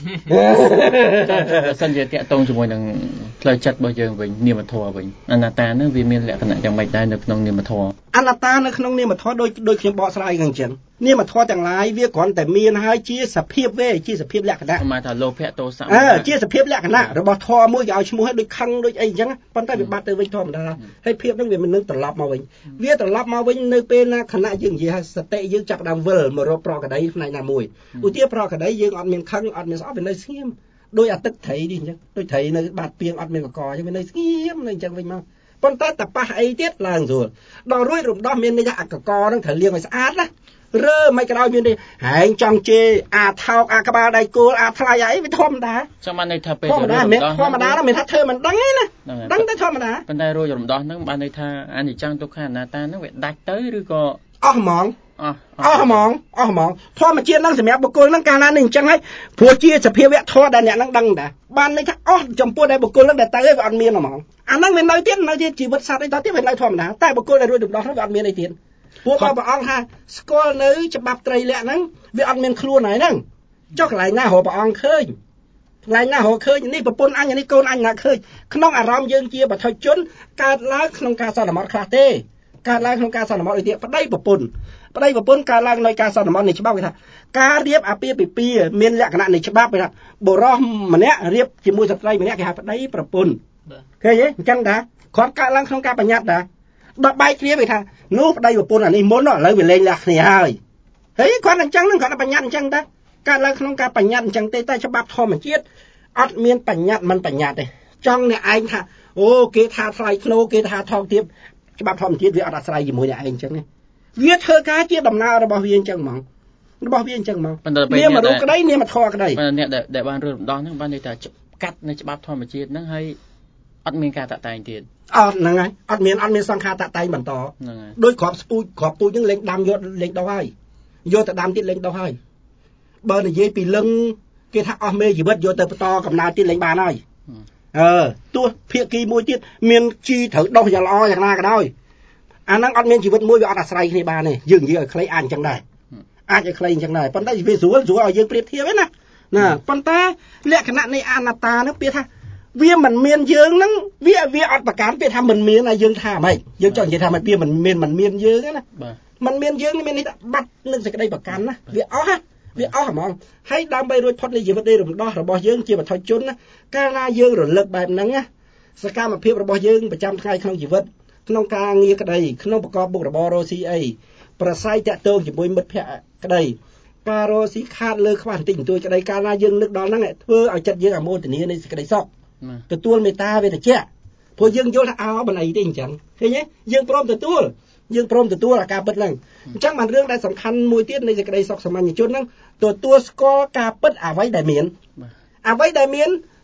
បើសិនជាតាក់ទងជាមួយនឹងផ្លូវចិត្តរបស់យើងវិញនាមធម៌វិញអនត្តានឹងវាមានលក្ខណៈយ៉ាងម៉េចដែរនៅក្នុងនាមធម៌អនត្តានៅក្នុងនាមធម៌ដូចដូចខ្ញុំបកស្រាយហ្នឹងអញ្ចឹងនាមធម៌ទាំងឡាយវាគ្រាន់តែមានហើយជាសភាពវេជាសភាពលក្ខណៈហមថាលោភៈទោសៈអឺជាសភាពលក្ខណៈរបស់ធម៌មួយគេឲ្យឈ្មោះឲ្យដូចខឹងដូចអីអញ្ចឹងប៉ុន្តែវាបាត់ទៅវិញធម្មតាហើយភាពហ្នឹងវាមិននឹងត្រឡប់មកវិញវាត្រឡប់មកវិញនៅពេលណាខណៈយើងនិយាយថាសតិយើងចាប់ដើមវិលមករកប្រកដីផ្នែកណាមួយឧទាហរណ៍ប្រកដីយើងអត់មានខឹងអត់មានស្អប់វានៅស្ងៀមដោយអាទឹកត្រីនេះអញ្ចឹងដូចត្រីនៅបាត់ពីងអត់មានកកអញ្ចឹងវានៅស្ងៀមនៅអញ្ចឹងវិញមកប៉ុន្តែតប៉ះអីទៀតឡើងស្រួលដល់រួចរំដោះមានន័យថាអាកកហ្នឹងត្រូវលាងឲ្យស្អាតណារើមិនក៏ដោយមាននេះហែងចង់ជេរអាថោកអាក្បាលដៃគោលអាថ្លៃអីវាធម្មតាចាំបានន័យថាពេលធម្មតាមិនធម្មតាមិនថាធ្វើមិនដឹងទេណាដឹងតែធម្មតាប៉ុន្តែរួចរំដោះហ្នឹងបានន័យថាអនិច្ចំទុក្ខអនត្តាហ្នឹងវាដាច់ទៅឬក៏អស់ហ្មងអស់អស់ហ្មងអស់ហ្មងធម្មជាតិហ្នឹងសម្រាប់បុគ្គលហ្នឹងកាលណានេះអញ្ចឹងហើយព្រោះជាសភាវៈធម៌ដែលអ្នកហ្នឹងដឹងតាបានន័យថាអស់ចំពោះដែលបុគ្គលហ្នឹងដែលទៅហើយវាអត់មានហ្មងអាហ្នឹងវានៅទៀតនៅទៀតជីវិតសត្វអីតទៀតវានៅធម្មតាតែបុគ្គលដែលរួចរំដោះហ្នឹងវាអត់មានអីទៀតពួកព្រះអង្គថាស្គាល់នៅច្បាប់ត្រីលក្ខហ្នឹងវាអត់មានខ្លួនហើយហ្នឹងចុះកន្លែងណារកព្រះអង្គឃើញកន្លែងណារកឃើញនេះប្រពន្ធអញនេះកូនអញណាឃើញក្នុងអារម្មណ៍យើងជាបឋមជនកើតឡើងក្នុងការសន្មតខ្លះទេកើតឡើងក្នុងការសន្មតដូចទៀតប្តីប្រពន្ធប្តីប្រពន្ធកើតឡើងនៅការសន្មតនៃច្បាប់គេថាការរៀបអាពាហ៍ពិពាហ៍មានលក្ខណៈនៃច្បាប់គេថាបុរសម្នាក់រៀបជាមួយស្ត្រីម្នាក់គេហៅប្តីប្រពន្ធឃើញទេអញ្ចឹងតាគាត់កើតឡើងក្នុងការបញ្ញត្តិតាដល់បែកគ្នាគេថានោះប្តីប្រពន្ធអានេះមុនឥឡូវវាលែងលះគ្នាហើយហើយគាត់អញ្ចឹងនឹងគាត់បញ្ញត្តិអញ្ចឹងតាកើតឡើងក្នុងការបញ្ញត្តិអញ្ចឹងទេតែច្បាប់ធម្មជាតិអត់មានបញ្ញត្តិមិនបញ្ញត្តិទេចង់អ្នកឯងថាអូគេថាថ្លៃធ្នូគេថាថោកទាបច្បាប់ធម្មជាតិវាអត់អាស្រ័យជាមួយអ្នកឯងអញ្ចឹងទេវាធ្វើការជាដំណើររបស់វាអញ្ចឹងហ្មងរបស់វាអញ្ចឹងហ្មងនាមរូបក្តីនាមធម៌ក្តីអ្នកដែលបានរំដោះហ្នឹងបានន័យថាកាត់នៅច្បាប់ធម្មជាតិហ្នឹងហើយអត់មានការតាក់តែងទៀតអត់ហ្នឹងហើយអត់មានអត់មានសង្ខារតាក់តែងបន្តហ្នឹងហើយដោយគ្រាប់ស្ពូចគ្រាប់ពូជហ្នឹងលេងដាំយកលេងដោះហើយយកទៅដាំទៀតលេងដោះហើយបើនិយាយពីលឹងគេថាអស់មេជីវិតយកទៅបន្តកំណើតទៀតលេងបានហើយអឺទោះភាគីមួយទៀតមានជីត្រូវដោះយ៉ាងល្អយ៉ាងណាក៏ដោយអាហ្នឹងអត់មានជីវិតមួយវាអត់អាស្រ័យគ្នាបានទេយើងនិយាយឲ្យខ្លីអាចអញ្ចឹងដែរអាចឲ្យខ្លីអញ្ចឹងដែរប៉ុន្តែវាស្រួលស្រួលឲ្យយើងប្រៀបធៀបទេណាណាប៉ុន្តែលក្ខណៈនៃអនត្តាហ្នឹងពាក្យថាវាមិនមានយើងហ្នឹងវាវាអត់ប្រកាន់ពាក្យថាមិនមានហើយយើងថាម៉េចយើងចង់និយាយថាមិនវាមិនមានមិនមានយើងណាបាទមិនមានយើងមាននេះបាត់នឹងសេចក្តីប្រកាន់ណាវាអស់ណាវាអស់ហ្មងហើយដើម្បីរួចផុតនៃជីវិតនៃរំដោះរបស់យើងជាបឋមជនណាកាលណាយើងរលឹកបែបហ្នឹងណាសកម្មភាពរបស់យើងប្រចាំថ្ងៃក្នុងជីវិតក្នុងការងារក្តីក្នុងប្រកបមុខរបររកស៊ីអីប្រស័យតាក់ទងជាមួយមិត្តភ័ក្តិក្តីការរកស៊ីខាតលើខ្វះបន្តិចបន្តួចក្តីកាលណាយើងនឹកដល់ហ្នឹងធ្វើឲ្យចិត្តយើងអមោទនីនៃសេចក្តីសុខទទួលមេត្តាវេទជ្ជៈព្រោះយើងយល់ថាអោមិនអីទេអញ្ចឹងឃើញទេយើងព្រមទទួលយើងព្រមទទួលអាការពិតហ្នឹងអញ្ចឹងបានរឿងដែលសំខាន់មួយទៀតនៃសេចក្តីសុខសាមញ្ញជនហ្នឹងទទួលស្គាល់ការពិតអ្វីដែលមានអ្វីដែលមាន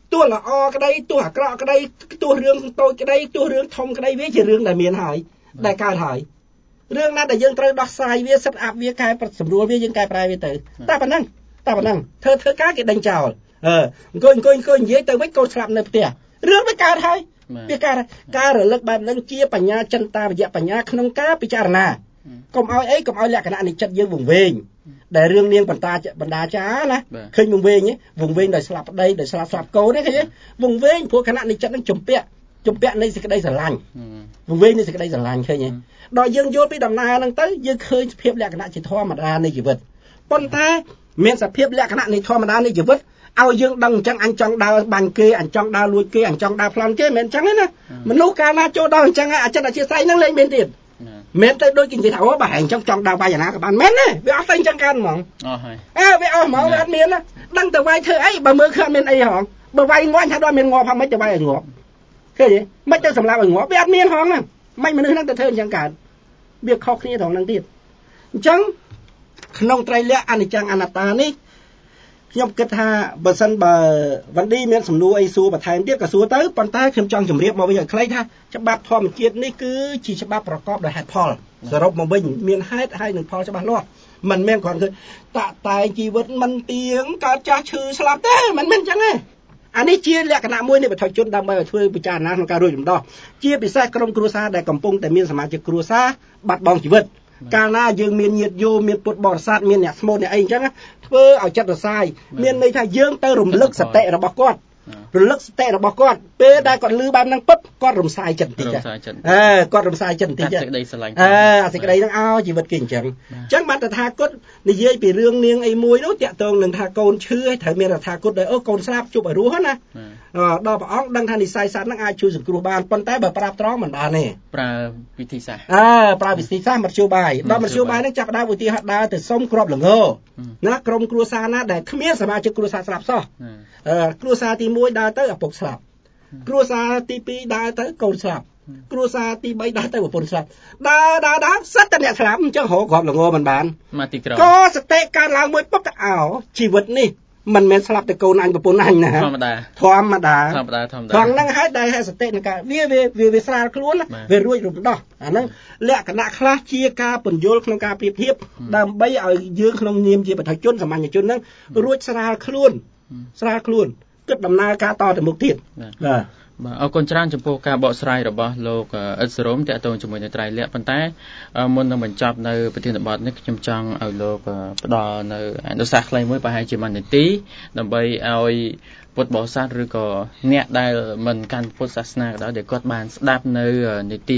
ទោះល្អក្តីទោះអាក្រក់ក្តីទោះរឿងតូចក្តីទោះរឿងធំក្តីវាជារឿងដែលមានហើយដែលកើតហើយរឿងណាដែលយើងត្រូវដោះស្រាយវាសិតអាប់វាកែប្រសម្រួលវាយើងកែប្រែវាទៅតែប៉ុណ្ណឹងតែប៉ុណ្ណឹងធ្វើធ្វើការគេដេញចោលអឺអង្គុយអង្គុយអង្គុយនិយាយទៅវិញកូនស្លាប់នៅផ្ទះរឿងវាកើតហើយវាកើតការរលឹកបែបហ្នឹងជាបញ្ញាចិន្តាវិយបញ្ញាក្នុងការពិចារណាកុំឲ្យអីកុំឲ្យលក្ខណៈនៃចិត្តយើងវង្វេងដែលរឿងនាងបណ្ដាបណ្ដាចាណាឃើញវង្វេងវង្វេងដោយស្លាប់ប្តីដោយស្លាប់ស្លាប់កូនទេឃើញវង្វេងព្រោះខណៈនៃចិត្តនឹងជំពាក់ជំពាក់នៃសេចក្តីស្រឡាញ់វង្វេងនៃសេចក្តីស្រឡាញ់ឃើញទេដល់យើងយល់ពីដំណើរហ្នឹងទៅយើងឃើញសភាពលក្ខណៈជាធម្មតានៃជីវិតប៉ុន្តែមានសភាពលក្ខណៈនៃធម្មតានៃជីវិតឲ្យយើងដឹងអញ្ចឹងអញចង់ដើរបាញ់គេអញចង់ដើរលួចគេអញចង់ដើរប្លន់គេមិនមែនអញ្ចឹងទេណាមនុស្សកាលណាចូលដល់អញ្ចឹងអាចិត្តអធិស្ឋានហ្នឹងលែងមានទៀតមែនទៅដូចគេនិយាយថាអូបើអញចង់ចង់ដើរវាយអាណាក៏បានមែនទេវាអត់ទៅអញ្ចឹងកើតហ្មងអស់ហើយអើវាអស់ហ្មងវាអត់មានណាដឹងទៅវាយធ្វើអីបើមើលឃើញមានអីហងបើវាយងាប់ថាដល់មានងាប់ហើយមិនទៅវាយឲ្យងាប់ឃើញទេមិនទៅសម្លាប់ឲ្យងាប់វាអត់មានហងហ្នឹងមិនមនុស្សហ្នឹងទៅធ្វើអញ្ចឹងកើតវាខុសគ្នាត្រង់ហ្នឹងទៀតអញ្ចឹងក្នុងត្រៃលក្ខអនិច្ចំអនត្តានេះខ្ញុំគិតថាបើសិនបើវណ្ឌីមានសំណួរអីសួរបន្ថែមទៀតក៏សួរទៅប៉ុន្តែខ្ញុំចង់ជម្រាបមកវិញឲ្យខ្លីថាច្បាប់ធម្មជាតិនេះគឺជាច្បាប់ប្រកបដោយហេតុផលសរុបមកវិញមានហេតុហើយនឹងផលច្បាស់លាស់មិនមែនគ្រាន់គឺតាក់តែងជីវិតមិនទៀងកើតចាស់ឈឺស្លាប់ទេមិនមែនអញ្ចឹងទេអានេះជាលក្ខណៈមួយនៃវត្ថុជនដើម្បីឲ្យធ្វើពិចារណាក្នុងការរួចរំដោះជាពិសេសក្រុមគ្រួសារដែលកំពុងតែមានសមាជិកគ្រួសារបាត់បង់ជីវិតកាលណាយើងមានញាតិយោមមានពុទ្ធបរិស័ទមានអ្នកស្មូតអ្នកអីអញ្ចឹងធ្វើឲ្យចិត្តរសាយមានន័យថាយើងទៅរំលឹកសតិរបស់គាត់រលឹកសតិរបស់គាត់ពេលដែលគាត់លឺបែបហ្នឹងពឹបគាត់រំសាយចិត្តបន្តិចអើគាត់រំសាយចិត្តបន្តិចសេចក្តីស្រឡាញ់អើសេចក្តីហ្នឹងឲ្យជីវិតគេអញ្ចឹងអញ្ចឹងបានតថាគតនិយាយពីរឿងនាងអីមួយនោះតាក់ទងនឹងថាកូនឈឺឲ្យត្រូវមានតថាគតដែរអូកូនស្លាប់ជប់ឲ្យរស់ណាដល់ព្រះអង្គដឹងថានិស័យសត្វហ្នឹងអាចជួយសង្គ្រោះបានប៉ុន្តែបើប្រាប់ត្រង់មិនបានទេប្រើវិធីសាស្ត្រអើប្រើវិធីសាស្ត្រមធ្យោបាយដល់មធ្យោបាយហ្នឹងចាប់ដើមឧទាហរណ៍ដើរទៅសុំគ្រាប់ល្ងណាក្រុមគ្រួសារណាដែលគ្មានសមាជិកគ្រួសារស្លាប់សោះអឺគ្រួសារទីមួយដើរទៅឪពុកស្លាប់គ្រួសារទីពីរដើរទៅកូនស្លាប់គ្រួសារទីបីដើរទៅប្រពន្ធស្លាប់ដើរដើរដើរសិតតែអ្នកស្លាប់អញ្ចឹងរកគ្រាប់ល្ងមិនបានមកទីក្រោយក៏សតិកើតឡើងមួយពុកទៅអោជីវិតនេះមិនមែនស្លាប់តែកូនអញប្រពន្ធអញណាធម្មតាធម្មតាធម្មតាធម្មតាត្រង់ហ្នឹងហើយដែលសតិនឹងកើតវាវាវាស្រាលខ្លួនវារួចរំដោះអាហ្នឹងលក្ខណៈខ្លះជាការពន្យល់ក្នុងការប្រៀបធៀបដើម្បីឲ្យយើងក្នុងនាមជាបឋមជនសាមញ្ញជនហ្នឹងរួចស្រាលខ្លួនស្រាលខ្លួនគិតដំណើរការតទៅមុខទៀតបាទបាទអរគុណច្រើនចំពោះការបកស្រាយរបស់លោកអ៊ិតសរ៉ូមតាក់ទងជាមួយនឹងត្រៃលក្ខប៉ុន្តែមុននឹងបញ្ចប់នៅប្រធានបទនេះខ្ញុំចង់ឲ្យលោកផ្ដល់នៅអនុសាសន៍ខ្លីមួយប្រហែលជាមួយនាទីដើម្បីឲ្យពុទ្ធបរិស័ទឬក៏អ្នកដែលមិនកាន់ពុទ្ធសាសនាក៏ដោយដែលគាត់បានស្ដាប់នៅនាទី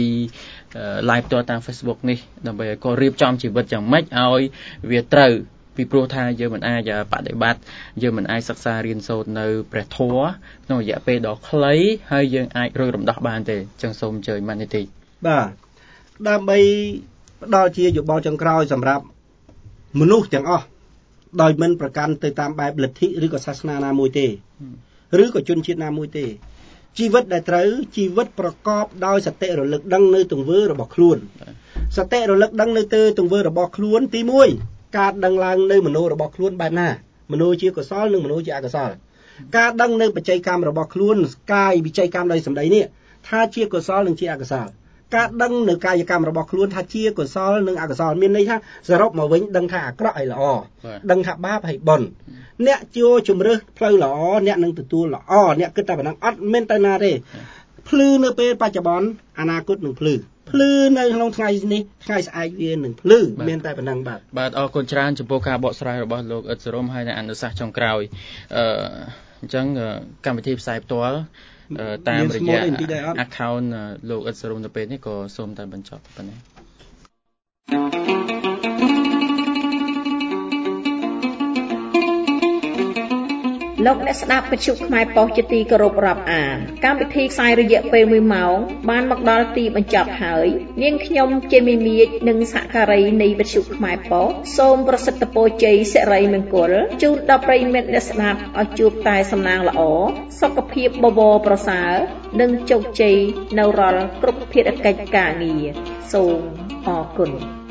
live ផ្ទាល់តាម Facebook នេះដើម្បីឲ្យគាត់រៀបចំជីវិតយ៉ាងម៉េចឲ្យវាត្រូវពីព្រោះថាយើងមិនអាចបដិបត្តិយើងមិនអាចសិក្សារៀនសូត្រនៅព្រះធម៌ក្នុងរយៈពេលដ៏ខ្លីហើយយើងអាចរួចរំដោះបានទេចឹងសូមអញ្ជើញម៉ានីទីបាទដើម្បីផ្ដល់ជាយោបល់ចុងក្រោយសម្រាប់មនុស្សទាំងអស់ដោយមិនប្រកាន់ទៅតាមបែបលទ្ធិឬក៏សាសនាណាមួយទេឬក៏ជនជាតិណាមួយទេជីវិតដែលត្រូវជីវិតប្រកបដោយសតិរលឹកដឹងនៅទង្វើរបស់ខ្លួនសតិរលឹកដឹងនៅទៅទង្វើរបស់ខ្លួនទីមួយការដឹងឡើងនៅមโนរបស់ខ្លួនបែបណាមโนជាកុសលនិងមโนជាអកុសលការដឹងនៅបច្ចេកកម្មរបស់ខ្លួនកាយវិច័យកម្មដោយសម្ដីនេះថាជាកុសលនិងជាអកុសលការដឹងនៅកាយកម្មរបស់ខ្លួនថាជាកុសលនិងអកុសលមានន័យថាសរុបមកវិញដឹងថាអាក្រក់ហើយល្អដឹងថាបាបហើយបុណ្យអ្នកចូលជំរើសផ្លូវល្អអ្នកនឹងទទួលល្អអ្នកគិតតែប៉ុណ្ណឹងអត់មានទៅណាទេភ្លឺនៅពេលបច្ចុប្បន្នអនាគតនឹងភ្លឺភ្លឺនៅក្នុងថ្ងៃនេះថ្ងៃស្អែកវានឹងភ្លឺមានតែប៉ុណ្ណឹងបាទបាទអរគុណច្រើនចំពោះការបកស្រាយរបស់លោកអ៊ិតសរ៉ូមហើយនៅអនុសាសន៍ចុងក្រោយអឺអញ្ចឹងកម្មវិធីផ្សាយផ្ទាល់តាមរយៈ account លោកអ៊ិតសរ៉ូមទៅពេលនេះក៏សូមតែបញ្ចប់ប៉ុណ្ណេះលោកអ្នកស្ដាប់វិទ្យុខ្មែរប៉ុស្តិ៍ជាទីគោរពរាប់អានកម្មវិធីផ្សាយរយៈពេលមួយម៉ោងបានមកដល់ទីបញ្ចប់ហើយនាងខ្ញុំជាមីមៀចនិងសហការីនៃវិទ្យុខ្មែរប៉ុស្តិ៍សូមប្រសិទ្ធពរជ័យសិរីមង្គលជូនដល់ប្រិយមិត្តអ្នកស្ដាប់ឲ្យជួបតែសំណាងល្អសុខភាពបបរប្រសើរនិងជោគជ័យនៅរាល់គ្រប់ភារកិច្ចការងារសូមអរគុណ